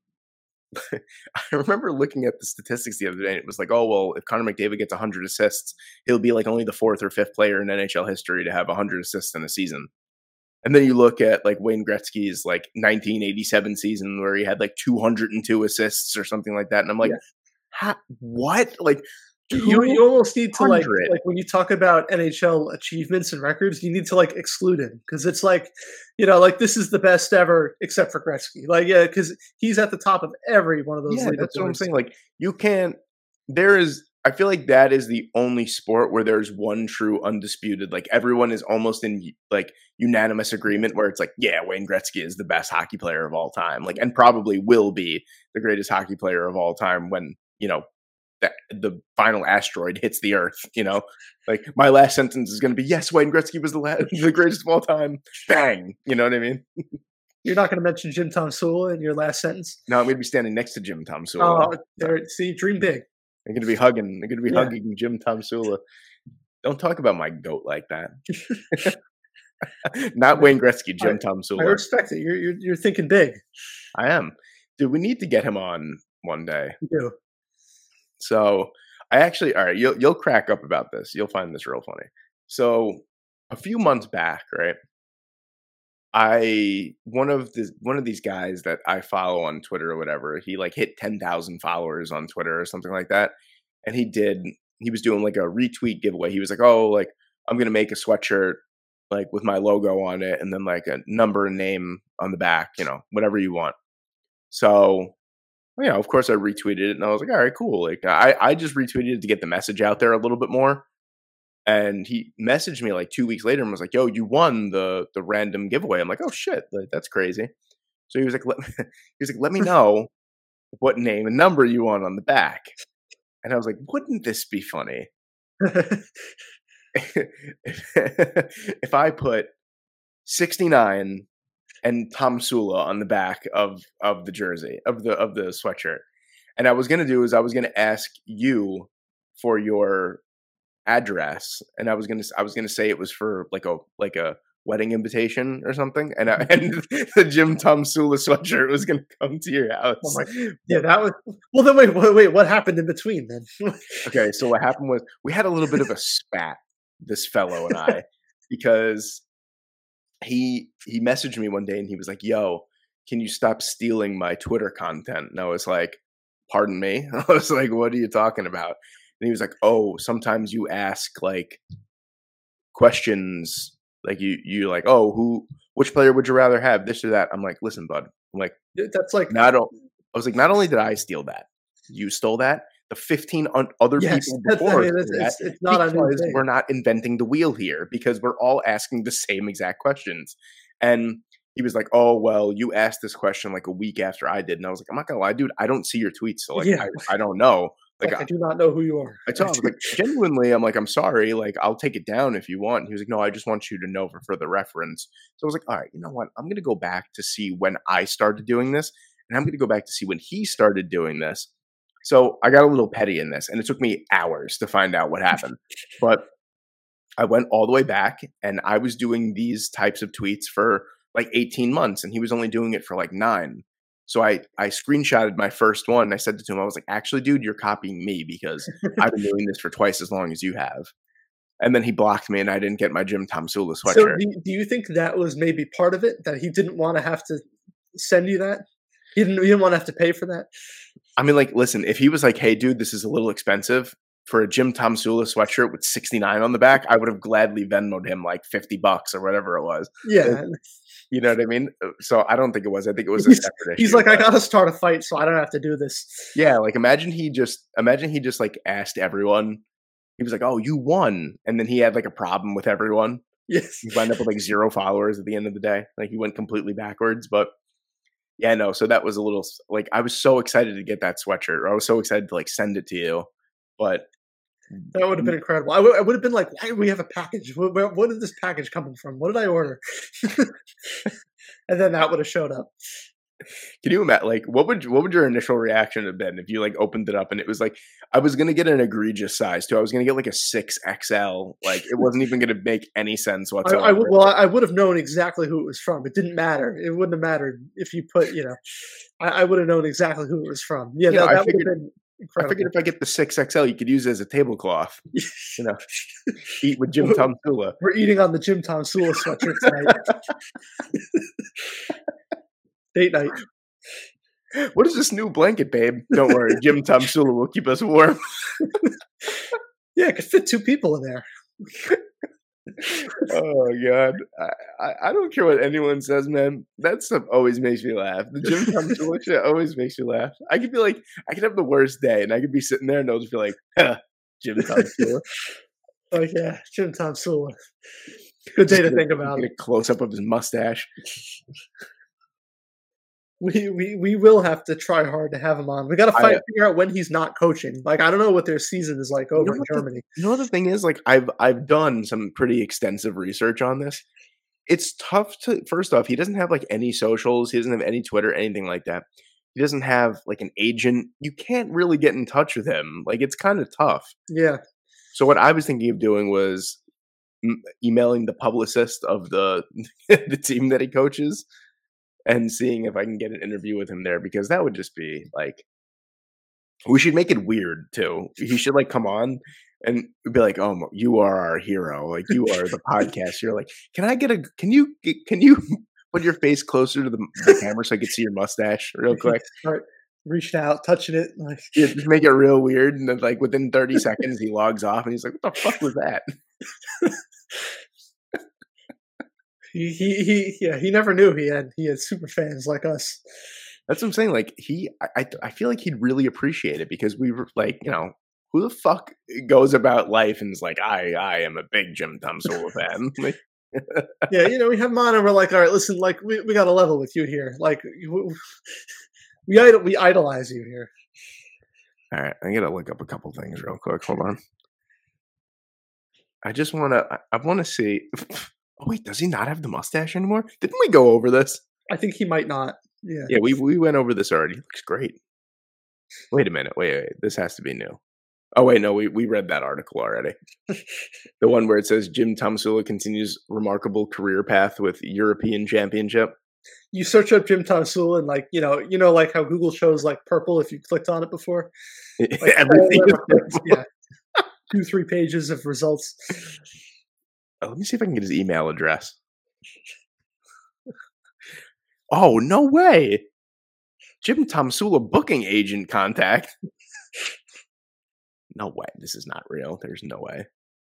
I remember looking at the statistics the other day, and it was like, oh well, if Connor McDavid gets 100 assists, he'll be like only the fourth or fifth player in NHL history to have 100 assists in a season. And then you look at like Wayne Gretzky's like 1987 season where he had like 202 assists or something like that. And I'm like, what? Like You almost need to like 200? when you talk about NHL achievements and records, you need to like exclude him because it's like like this is the best ever except for Gretzky. Like because he's at the top of every one of those. Yeah, that's what I'm saying. Like you can't. I feel like that is the only sport where there's one true undisputed. Like everyone is almost in like unanimous agreement where it's like, yeah, Wayne Gretzky is the best hockey player of all time. Like, and probably will be the greatest hockey player of all time when the final asteroid hits the Earth. Like my last sentence is going to be, yes, Wayne Gretzky was the greatest of all time. Bang. You know what I mean? You're not going to mention Jim Tom Sula in your last sentence. No, I'm going to be standing next to Jim Tom Sula. Oh, there. See, dream big. They're going to be hugging. They're going to be hugging Jim Tom Sula. Don't talk about my goat like that. Not Wayne Gretzky, Jim Tom Sula. I respect it. You're thinking big. I am. Dude, we need to get him on one day. You do. So I actually, all right, you'll crack up about this. You'll find this real funny. So a few months back, right? One of these guys that I follow on Twitter or whatever, he like hit 10,000 followers on Twitter or something like that. And he was doing like a retweet giveaway. He was like, oh, like I'm going to make a sweatshirt like with my logo on it and then like a number and name on the back, whatever you want. So, of course I retweeted it and I was like, all right, cool. Like I just retweeted it to get the message out there a little bit more. And he messaged me like 2 weeks later and was like, yo, you won the random giveaway. I'm like, oh shit, like, that's crazy. So he was like, let me know what name and number you want on the back. And I was like, wouldn't this be funny? If I put 69 and Tom Sula on the back of the jersey, of the sweatshirt. And I was going to ask you for your address, and I was gonna say it was for like a wedding invitation or something, and the Jim Tom Sula sweatshirt was gonna come to your house. Oh yeah, that was. Well, then wait, what happened in between then? Okay, so what happened was we had a little bit of a spat, this fellow and I, because he messaged me one day and he was like, "Yo, can you stop stealing my Twitter content?" And I was like, "Pardon me?" I was like, "What are you talking about?" And he was like, "Oh, sometimes you ask like questions, like you like, oh, which player would you rather have, this or that?" I'm like, "Listen, bud." I'm like, that's like I was like, not only did I steal that, you stole that. The 15 other people before it's not because we're not inventing the wheel here because we're all asking the same exact questions. And he was like, "Oh, well, you asked this question like a week after I did." And I was like, "I'm not gonna lie, dude. I don't see your tweets, so like, I don't know." Like I do not know who you are. I told him, I was like, genuinely, I'm like, "I'm sorry. Like, I'll take it down if you want." And he was like, "No, I just want you to know for further reference." So I was like, "All right, you know what? I'm gonna go back to see when I started doing this." and I'm going to go back to see when he started doing this. So I got a little petty in this, and it took me hours to find out what happened. But I went all the way back, and I was doing these types of tweets for like 18 months, and he was only doing it for like 9. So I screenshotted my first one, and I said to him, I was like, actually, dude, you're copying me because I've been doing this for twice as long as you have. And then he blocked me, and I didn't get my Jim Tomsula So sweatshirt. do you think that was maybe part of it, that he didn't want to have to send you that? He didn't want to have to pay for that? I mean, like, listen, if he was like, hey, dude, this is a little expensive for a Jim Tomsula sweatshirt with 69 on the back, I would have gladly Venmoed him like $50 or whatever it was. Yeah. You know what I mean? So I don't think it was. I think it was a separate issue. He's like, I got to start a fight so I don't have to do this. Yeah, like imagine he just like asked everyone. He was like, "Oh, you won," and then he had like a problem with everyone. Yes. He wound up with like 0 followers at the end of the day. Like he went completely backwards. But yeah, no. So that was a little like I was so excited to get that sweatshirt. Or I was so excited to like send it to you, but that would have been incredible. I would have been like, why do we have a package? What is this package coming from? What did I order? And then that would have showed up. Can you imagine? Like, what would your initial reaction have been if you like opened it up and it was like, I was gonna get an egregious size too. I was gonna get like a 6XL. Like, it wasn't even gonna make any sense whatsoever. I would have known exactly who it was from. It didn't matter. It wouldn't have mattered if you put, I would have known exactly who it was from. Yeah, that would have been incredible. I figured if I get the 6XL, you could use it as a tablecloth. Eat with Jim Tomsula. We're eating on the Jim Tomsula sweatshirt tonight. Date night. What is this new blanket, babe? Don't worry, Jim Tomsula will keep us warm. Yeah, it could fit 2 people in there. Oh God, I don't care what anyone says, man. That stuff always makes me laugh. The Jim Tomsula shit always makes me laugh. I could have the worst day, and I could be sitting there, and they'll just be like, Jim Tomsula. Like, yeah, Jim Tomsula. Good day to think about. Get a close up of his mustache. We will have to try hard to have him on. We got to figure out when he's not coaching. Like, I don't know what their season is like over in Germany. The thing is, like, I've done some pretty extensive research on this. It's tough to, first off, he doesn't have like any socials. He doesn't have any Twitter, anything like that. He doesn't have like an agent. You can't really get in touch with him. Like, it's kind of tough. Yeah. So what I was thinking of doing was emailing the publicist of the the team that he coaches and seeing if I can get an interview with him there, because that would just be like, we should make it weird too. He should like come on and be like, "Oh, you are our hero. Like, you are the podcast." You're like, can you put your face closer to the camera so I can see your mustache real quick? Start reaching out, touching it. Like, yeah, just make it real weird. And then like within 30 seconds he logs off and he's like, "What the fuck was that?" He never knew he had super fans like us. That's what I'm saying. Like, I feel like he'd really appreciate it, because we were like, who the fuck goes about life and is like, I am a big Jim Tomsula fan. Yeah, we have him on and we're like, all right, listen, like we got a level with you here. Like, we idolize you here. All right, I gotta look up a couple things real quick. Hold on. I want to see. Oh wait, does he not have the mustache anymore? Didn't we go over this? I think he might not. Yeah. Yeah, we went over this already. Looks great. Wait a minute. Wait. This has to be new. Oh wait, no, we read that article already. The one where it says Jim Tomsula continues remarkable career path with European Championship. You search up Jim Tomsula and like like how Google shows like purple if you clicked on it before. Like, everything. Yeah. 2-3 pages of results. Let me see if I can get his email address. Oh, no way. Jim Tomsula booking agent contact. No way. This is not real. There's no way.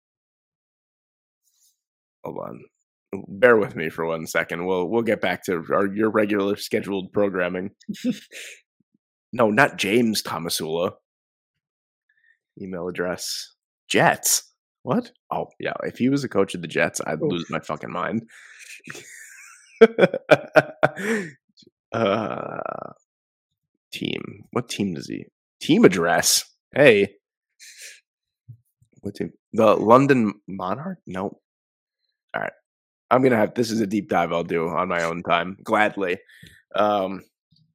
Hold on. Bear with me for 1 second. We'll get back to your regular scheduled programming. No, not James Tomsula. Email address. Jets. What? Oh, yeah. If he was a coach of the Jets, I'd lose my fucking mind. Team. What team does he? Team address. Hey. What team? The London Monarch? Nope. All right. I'm gonna have. This is a deep dive I'll do on my own time, gladly.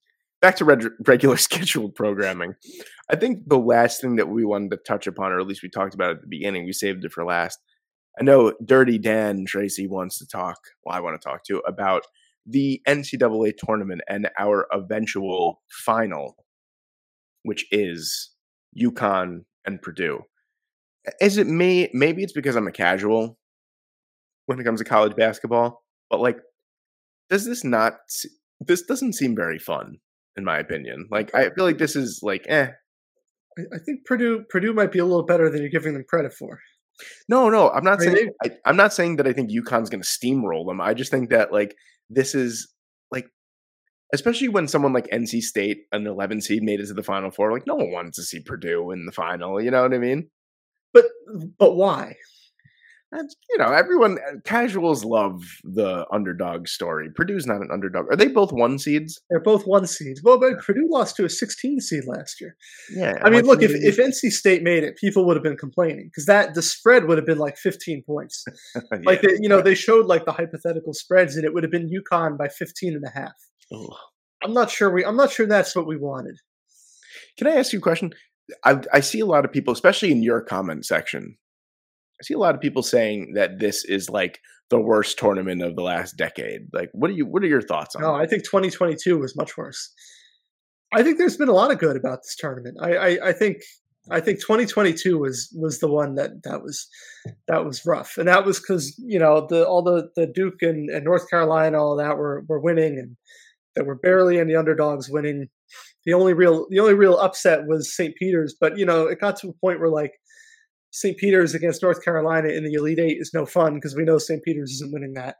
back to regular scheduled programming. I think the last thing that we wanted to touch upon, or at least we talked about at the beginning, we saved it for last. I know Dirty Dan Tracy wants to talk. Well, I want to talk to about the NCAA tournament and our eventual final, which is UConn and Purdue. Is it me? Maybe it's because I'm a casual when it comes to college basketball, but like, does this not? This doesn't seem very fun, in my opinion. Like, I feel like this is like, eh. I think Purdue might be a little better than you're giving them credit for. No, I'm not I mean, saying. I'm not saying that I think UConn's going to steamroll them. I just think that like this is like, especially when someone like NC State, an 11 seed, made it to the Final Four. Like, no one wanted to see Purdue in the final. You know what I mean? but why? And, everyone casuals love the underdog story. Purdue's not an underdog. Are they both 1 seeds? They're both 1 seeds. Well, but Purdue lost to a 16 seed last year. Yeah. I mean, look, if NC State made it, people would have been complaining because the spread would have been like 15 points. Yeah. Like they showed like the hypothetical spreads, and it would have been UConn by 15 and a half. Ugh. I'm not sure that's what we wanted. Can I ask you a question? I see a lot of people, especially in your comment section, I see a lot of people saying that this is like the worst tournament of the last decade. Like, what are your thoughts on No, that? I think 2022 was much worse. I think there's been a lot of good about this tournament. I think 2022 was the one that was rough, and that was because all the Duke and North Carolina, all that were winning, and there were barely any underdogs winning. The only real upset was St. Peter's, but it got to a point where like St. Peter's against North Carolina in the Elite Eight is no fun because we know St. Peter's isn't winning that.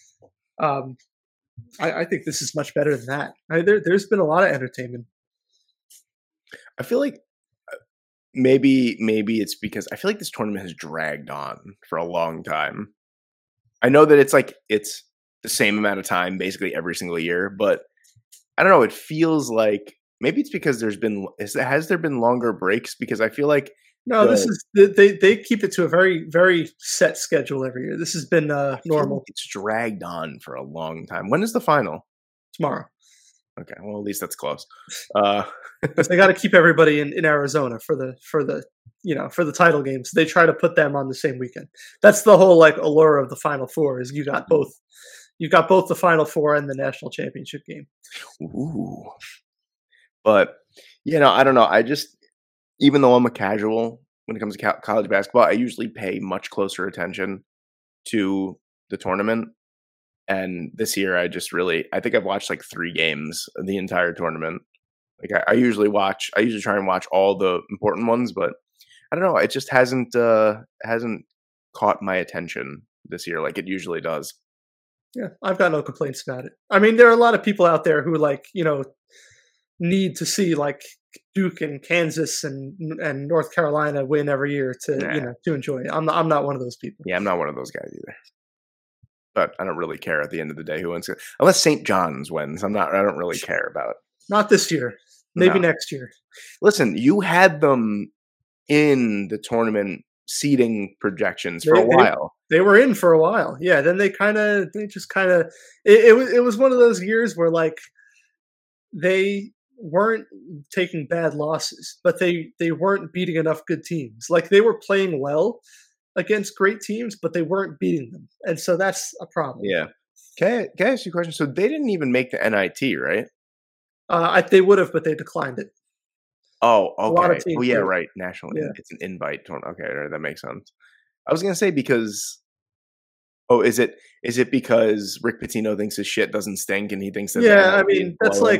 I think this is much better than that. There's been a lot of entertainment. I feel like maybe it's because I feel like this tournament has dragged on for a long time. I know that it's the same amount of time basically every single year, but I don't know. It feels like maybe it's because has there been longer breaks? Because I feel like no, this is they keep it to a very very set schedule every year. This has been normal. Like it's dragged on for a long time. When is the final? Tomorrow. Okay, well at least that's close. They got to keep everybody in Arizona for the title games. They try to put them on the same weekend. That's the whole like allure of the Final Four is you got both the Final Four and the national championship game. Ooh. But I don't know. I just, even though I'm a casual when it comes to college basketball, I usually pay much closer attention to the tournament. And this year, I think I've watched like 3 games of the entire tournament. Like I usually try and watch all the important ones, but I don't know. It just hasn't caught my attention this year like it usually does. Yeah, I've got no complaints about it. I mean, there are a lot of people out there who need to see like Duke and Kansas and North Carolina win every year to enjoy it. I'm not one of those people. Yeah, I'm not one of those guys either. But I don't really care at the end of the day who wins it. Unless St. John's wins. I don't really care about. Not this year. Maybe next year. Listen, you had them in the tournament seeding projections for a while. They were in for a while. Yeah, then it was one of those years where like they weren't taking bad losses, but they weren't beating enough good teams. Like they were playing well against great teams, but they weren't beating them. And so that's a problem. Yeah. Can I ask you a question? So they didn't even make the NIT, right? They would have, but they declined it. Oh, okay. Oh, yeah, right. National. Yeah. It's an invite tournament. Okay, right, that makes sense. I was gonna say because. Oh, is it because Rick Pitino thinks his shit doesn't stink and he thinks that? Yeah, I mean that's like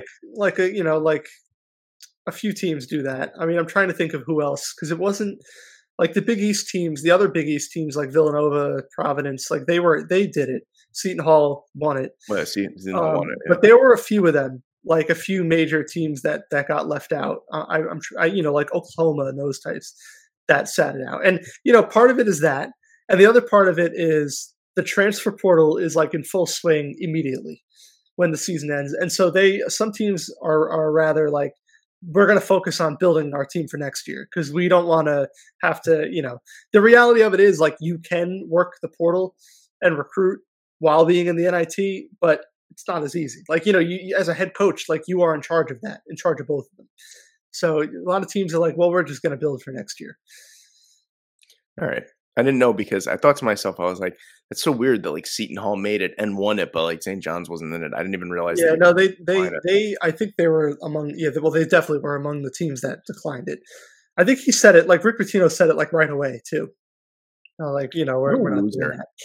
a few teams do that. I mean, I'm trying to think of who else because it wasn't like the Big East teams. The other Big East teams like Villanova, Providence, like they did it. Seton Hall won it. Well, Seton Hall won it. Yeah. But there were a few of them. Like a few major teams that got left out. Like Oklahoma and those types that sat it out. And part of it is that, and the other part of it is the transfer portal is like in full swing immediately when the season ends. And so some teams are rather like, we're going to focus on building our team for next year because we don't want to have to. The reality of it is like you can work the portal and recruit while being in the NIT, but it's not as easy. Like, you as a head coach, like you are in charge of that, in charge of both of them. So a lot of teams are like, well, we're just going to build for next year. All right. I didn't know because I thought to myself, I was like, "That's so weird that like Seton Hall made it and won it, but like St. John's wasn't in it." I didn't even realize Yeah, they no, declined it. I think they were among, yeah, well, they definitely were among the teams that declined it. I think he said it, like Rick Pitino said it like right away too. Like, What a we're not doing loser! that.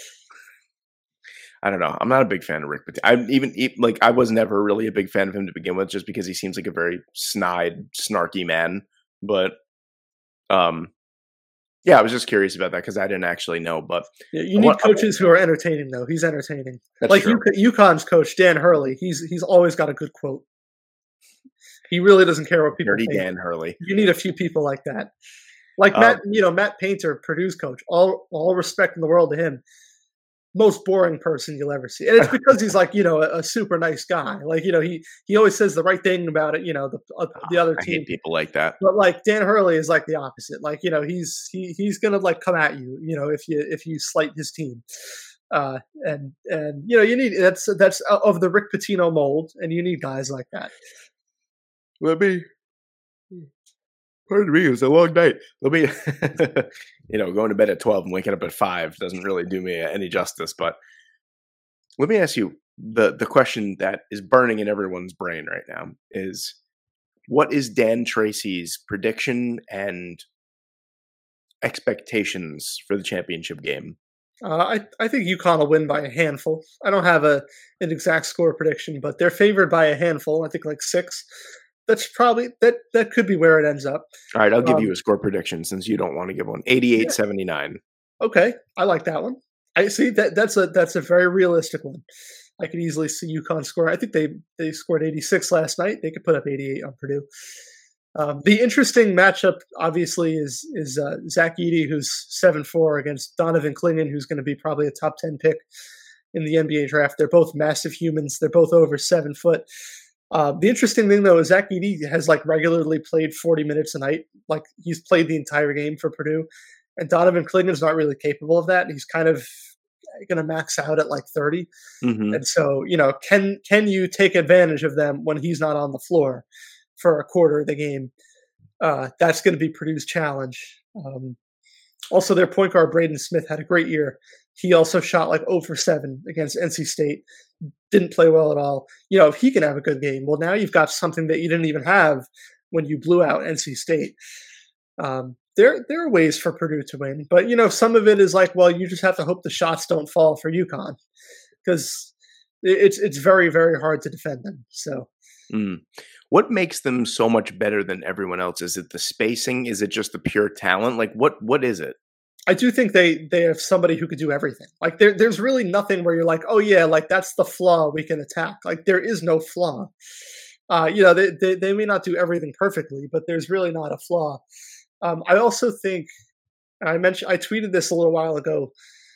I don't know. I'm not a big fan of Rick Pitino. Like I was never really a big fan of him to begin with, just because he seems like a very snide, snarky man. But um, yeah, I was just curious about that because I didn't actually know. But Yeah, you need coaches who are entertaining, though. He's entertaining. That's Like true. UConn's coach Dan Hurley, he's always got a good quote. He really doesn't care what people Dirty think. Dan Hurley. You need a few people like that. Like Matt Painter, Purdue's coach. All respect in the world to him. Most boring person you'll ever see, and it's because he's like a super nice guy. Like he always says the right thing about it. The other I team. hate people like that. But like Dan Hurley is like the opposite. Like he's gonna like come at you. If you slight his team. And you need that's of the Rick Pitino mold, and you need guys like that. Let me. Pardon me, it was a long night. Let me, going to bed at 12 and waking up at 5 doesn't really do me any justice. But let me ask you the question that is burning in everyone's brain right now is, what is Dan Tracy's prediction and expectations for the championship game? I think UConn will win by a handful. I don't have an exact score prediction, but they're favored by a handful. I think like 6. That's probably that could be where it ends up. All right, I'll give you a score prediction since you don't want to give one. 88-79. Okay, I like that one. I see that's a very realistic one. I could easily see UConn score. I think they scored 86 last night. They could put up 88 on Purdue. The interesting matchup, obviously, is Zach Edey, who's 7'4", against Donovan Clingan, who's going to be probably a top 10 pick in the NBA draft. They're both massive humans. They're both over 7 foot. The interesting thing, though, is Zach Edey has like regularly played 40 minutes a night. Like he's played the entire game for Purdue, and Donovan Clingan's not really capable of that. He's kind of going to max out at like 30. Mm-hmm. And so, can you take advantage of them when he's not on the floor for a quarter of the game? That's going to be Purdue's challenge. Also, their point guard, Braden Smith, had a great year. He also shot like 0 for 7 against NC State. Didn't play well at all. If he can have a good game, well, now you've got something that you didn't even have when you blew out NC State. There are ways for Purdue to win, but some of it is like, well, you just have to hope the shots don't fall for UConn, because it's very, very hard to defend them. So, what makes them so much better than everyone else? Is it the spacing? Is it just the pure talent? Like what is it? I do think they have somebody who could do everything. Like there's really nothing where you're like, oh yeah, like that's the flaw we can attack. Like there is no flaw. They may not do everything perfectly, but there's really not a flaw. I also think I tweeted this a little while ago.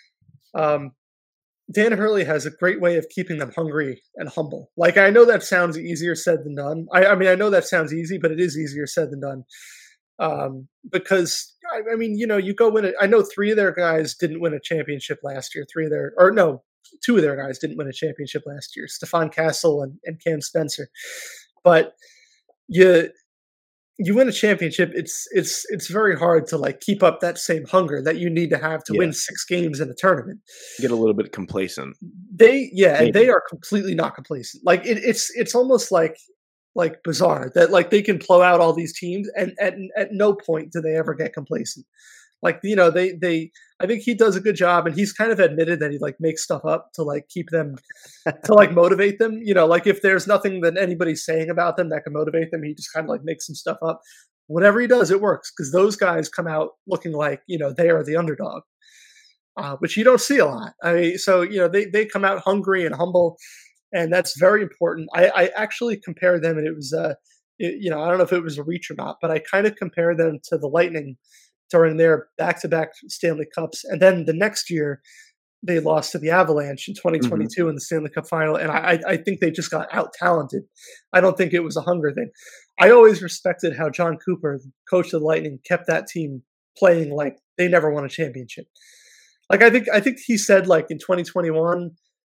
Dan Hurley has a great way of keeping them hungry and humble. Like I know that sounds easier said than done. I mean I know that sounds easy, but it is easier said than done. Because you go win it. I know 3 of their guys didn't win a championship last year. 2 of their guys didn't win a championship last year. Stephon Castle and Cam Spencer. But you win a championship. It's very hard to like keep up that same hunger that you need to have to win 6 games in a tournament. Get a little bit complacent. And they are completely not complacent. Like it's almost like bizarre that like they can blow out all these teams and at no point do they ever get complacent. Like they I think he does a good job, and he's kind of admitted that he like makes stuff up to like keep them to like motivate them. Like if there's nothing that anybody's saying about them that can motivate them, he just kind of like makes some stuff up. Whatever he does, it works, because those guys come out looking like they are the underdog, which you don't see a lot. I mean, so they come out hungry and humble. And that's very important. I actually compare them, and it was, I don't know if it was a reach or not, but I kind of compare them to the Lightning during their back-to-back Stanley Cups. And then the next year, they lost to the Avalanche in 2022 in the Stanley Cup final. And I think they just got out-talented. I don't think it was a hunger thing. I always respected how John Cooper, coach of the Lightning, kept that team playing like they never won a championship. Like I think he said like in 2021,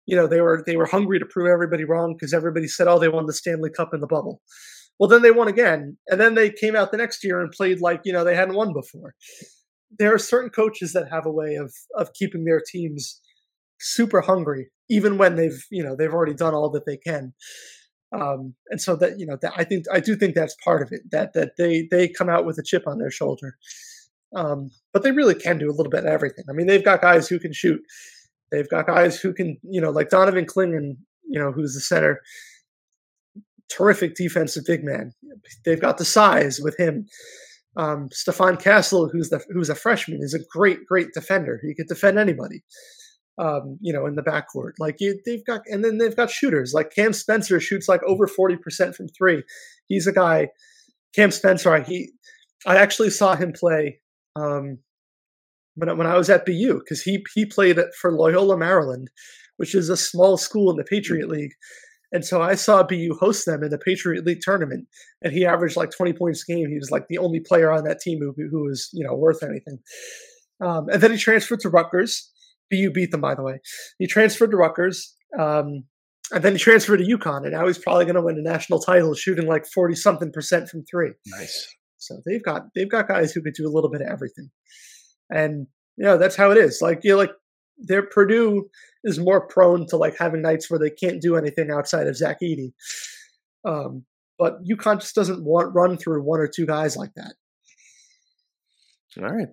they were hungry to prove everybody wrong because everybody said, oh, they won the Stanley Cup in the bubble. Well, then they won again, and then they came out the next year and played like they hadn't won before. There are certain coaches that have a way of keeping their teams super hungry, even when they've already done all that they can. And so that I do think that's part of it, that they come out with a chip on their shoulder. But they really can do a little bit of everything. I mean, they've got guys who can shoot. They've got guys who can, like Donovan Clingan, who's the center, terrific defensive big man. They've got the size with him. Stefan Castle, who's a freshman, is a great defender. He could defend anybody. In the backcourt, they've got shooters like Cam Spencer shoots like over 40% from three. He's a guy, Cam Spencer. I actually saw him play when I was at BU because he played for Loyola Maryland, which is a small school in the Patriot League. And so I saw BU host them in the Patriot League tournament, and he averaged like 20 points a game. He was like the only player on that team who was worth anything. And then he transferred to Rutgers. BU beat them, by the way. He transferred to Rutgers, and then he transferred to UConn, and now he's probably going to win a national title, shooting like 40-something% from three. Nice. So they've got guys who could do a little bit of everything, and that's how it is. Their Purdue is more prone to like having nights where they can't do anything outside of Zach Edey, but UConn just doesn't run through one or two guys like that. All right,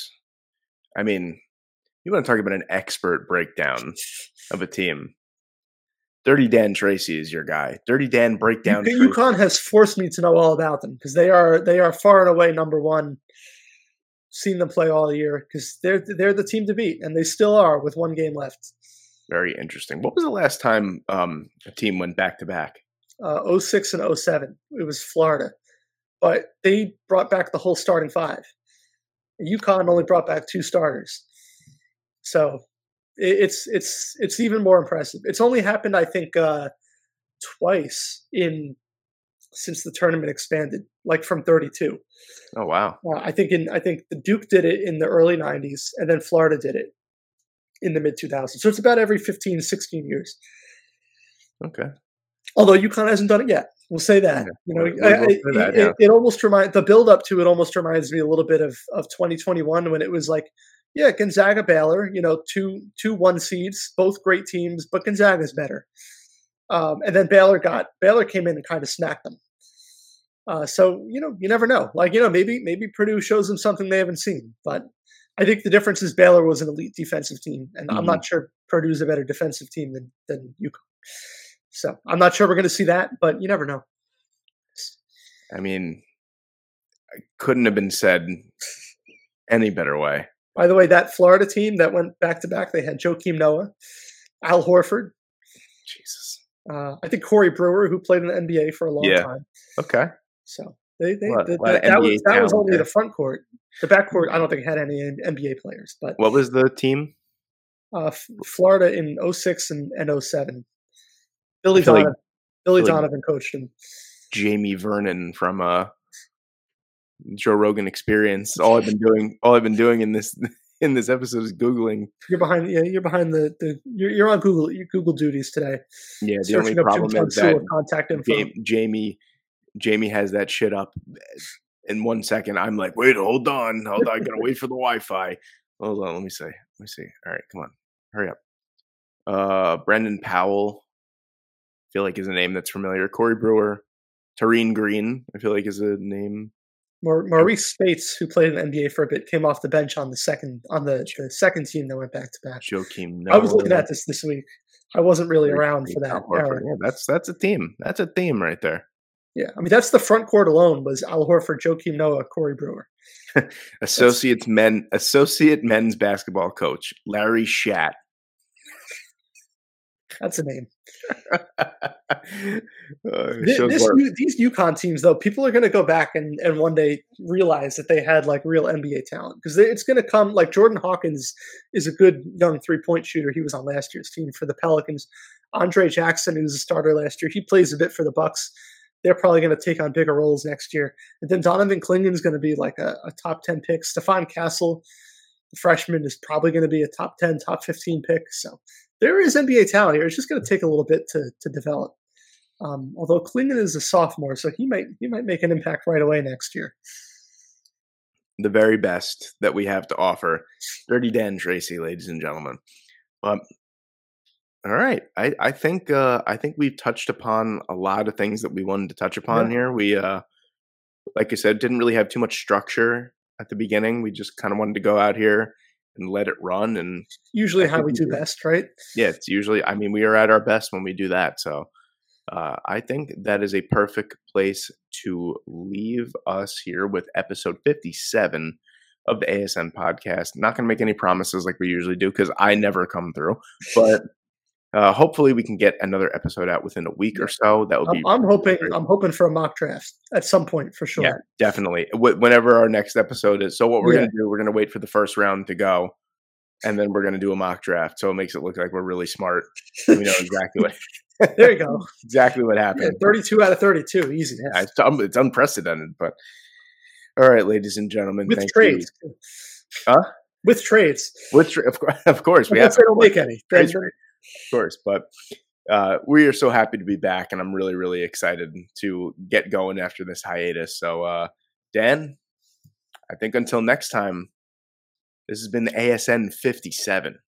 you want to talk about an expert breakdown of a team. Dirty Dan Tracy is your guy. Dirty Dan breakdown. UConn has forced me to know all about them because they are far and away number one. Seen them play all year because they're the team to beat, and they still are with one game left. Very interesting. What was the last time a team went back to back? 06 and 07. It was Florida, but they brought back the whole starting five. UConn only brought back two starters. So it's even more impressive. It's only happened, I think, twice since the tournament expanded, like from 32. Oh wow! I think the Duke did it in the early 90s, and then Florida did it in the mid 2000s. So it's about every 15, 16 years. Okay. Although UConn hasn't done it yet, we'll say that. Yeah. It almost the build up to it almost reminds me a little bit of 2021 when it was like. Yeah, Gonzaga, Baylor, two 1 seeds, both great teams, but Gonzaga's better. And then Baylor came in and kind of smacked them. So you never know. Maybe Purdue shows them something they haven't seen. But I think the difference is Baylor was an elite defensive team, and I'm not sure Purdue's a better defensive team than UConn. So I'm not sure we're going to see that, but you never know. It couldn't have been said any better way. By the way, that Florida team that went back-to-back, they had Joakim Noah, Al Horford. Jesus. I think Corey Brewer, who played in the NBA for a long time. Okay. So that was only the front court. The back court, I don't think had any NBA players. But what was the team? Florida in 06 and 07. Billy Donovan coached him. Jamie Vernon from Joe Rogan Experience. All I've been doing in this episode is Googling. You're behind you're on Google. Your Google duties today. Yeah, the only problem is that contact info. Jamie has that shit up in 1 second. I'm like, wait, hold on, I gotta wait for the Wi-Fi. Hold on, let me see. All right, come on, hurry up. Brendan Powell, I feel like is a name that's familiar. Corey Brewer, Tareen Green, I feel like is a name. Maurice Spates, who played in the NBA for a bit, came off the bench on the second team that went back to back. Joakim Noah. I was looking at this week. I wasn't really around for that. Yeah, that's a team. That's a theme right there. Yeah, that's the front court alone was Al Horford, Joakim Noah, Corey Brewer. Associate men's basketball coach Larry Shatt. That's a name. These UConn teams, though, people are going to go back and one day realize that they had like real NBA talent because it's going to come. Like Jordan Hawkins is a good young 3-point shooter. He was on last year's team for the Pelicans. Andre Jackson, who's a starter last year, he plays a bit for the Bucks. They're probably going to take on bigger roles next year. And then Donovan Clingan is going to be like a top 10 pick. Stefan Castle, The freshman is probably going to be a top 10, top 15 pick. So there is NBA talent here. It's just going to take a little bit to develop. Although Klingon is a sophomore, so he might make an impact right away next year. The very best that we have to offer, Dirty Dan Tracy, ladies and gentlemen. All right, I think we've touched upon a lot of things that we wanted to touch upon here. We, like I said, didn't really have too much structure at the beginning. We just kind of wanted to go out here and let it run, and usually how we do best, right? Yeah, it's usually. I mean, we are at our best when we do that. So I think that is a perfect place to leave us here with episode 57 of the ASN podcast. Not going to make any promises like we usually do because I never come through, but hopefully we can get another episode out within a week or so. That would be. I'm hoping for a mock draft at some point for sure. Yeah, definitely. Whenever our next episode is. So what we're going to do, we're going to wait for the first round to go, and then we're going to do a mock draft. So it makes it look like we're really smart. We know exactly what. There you go. Exactly what happened. Yeah, 32 out of 32, easy. Yeah, it's unprecedented, but all right, ladies and gentlemen, with thank trades. You. Huh? With trades. Of course, we have. They don't make any. Of course, but we are so happy to be back, and I'm really, really excited to get going after this hiatus. So, Dan, I think until next time, this has been the ASN 57.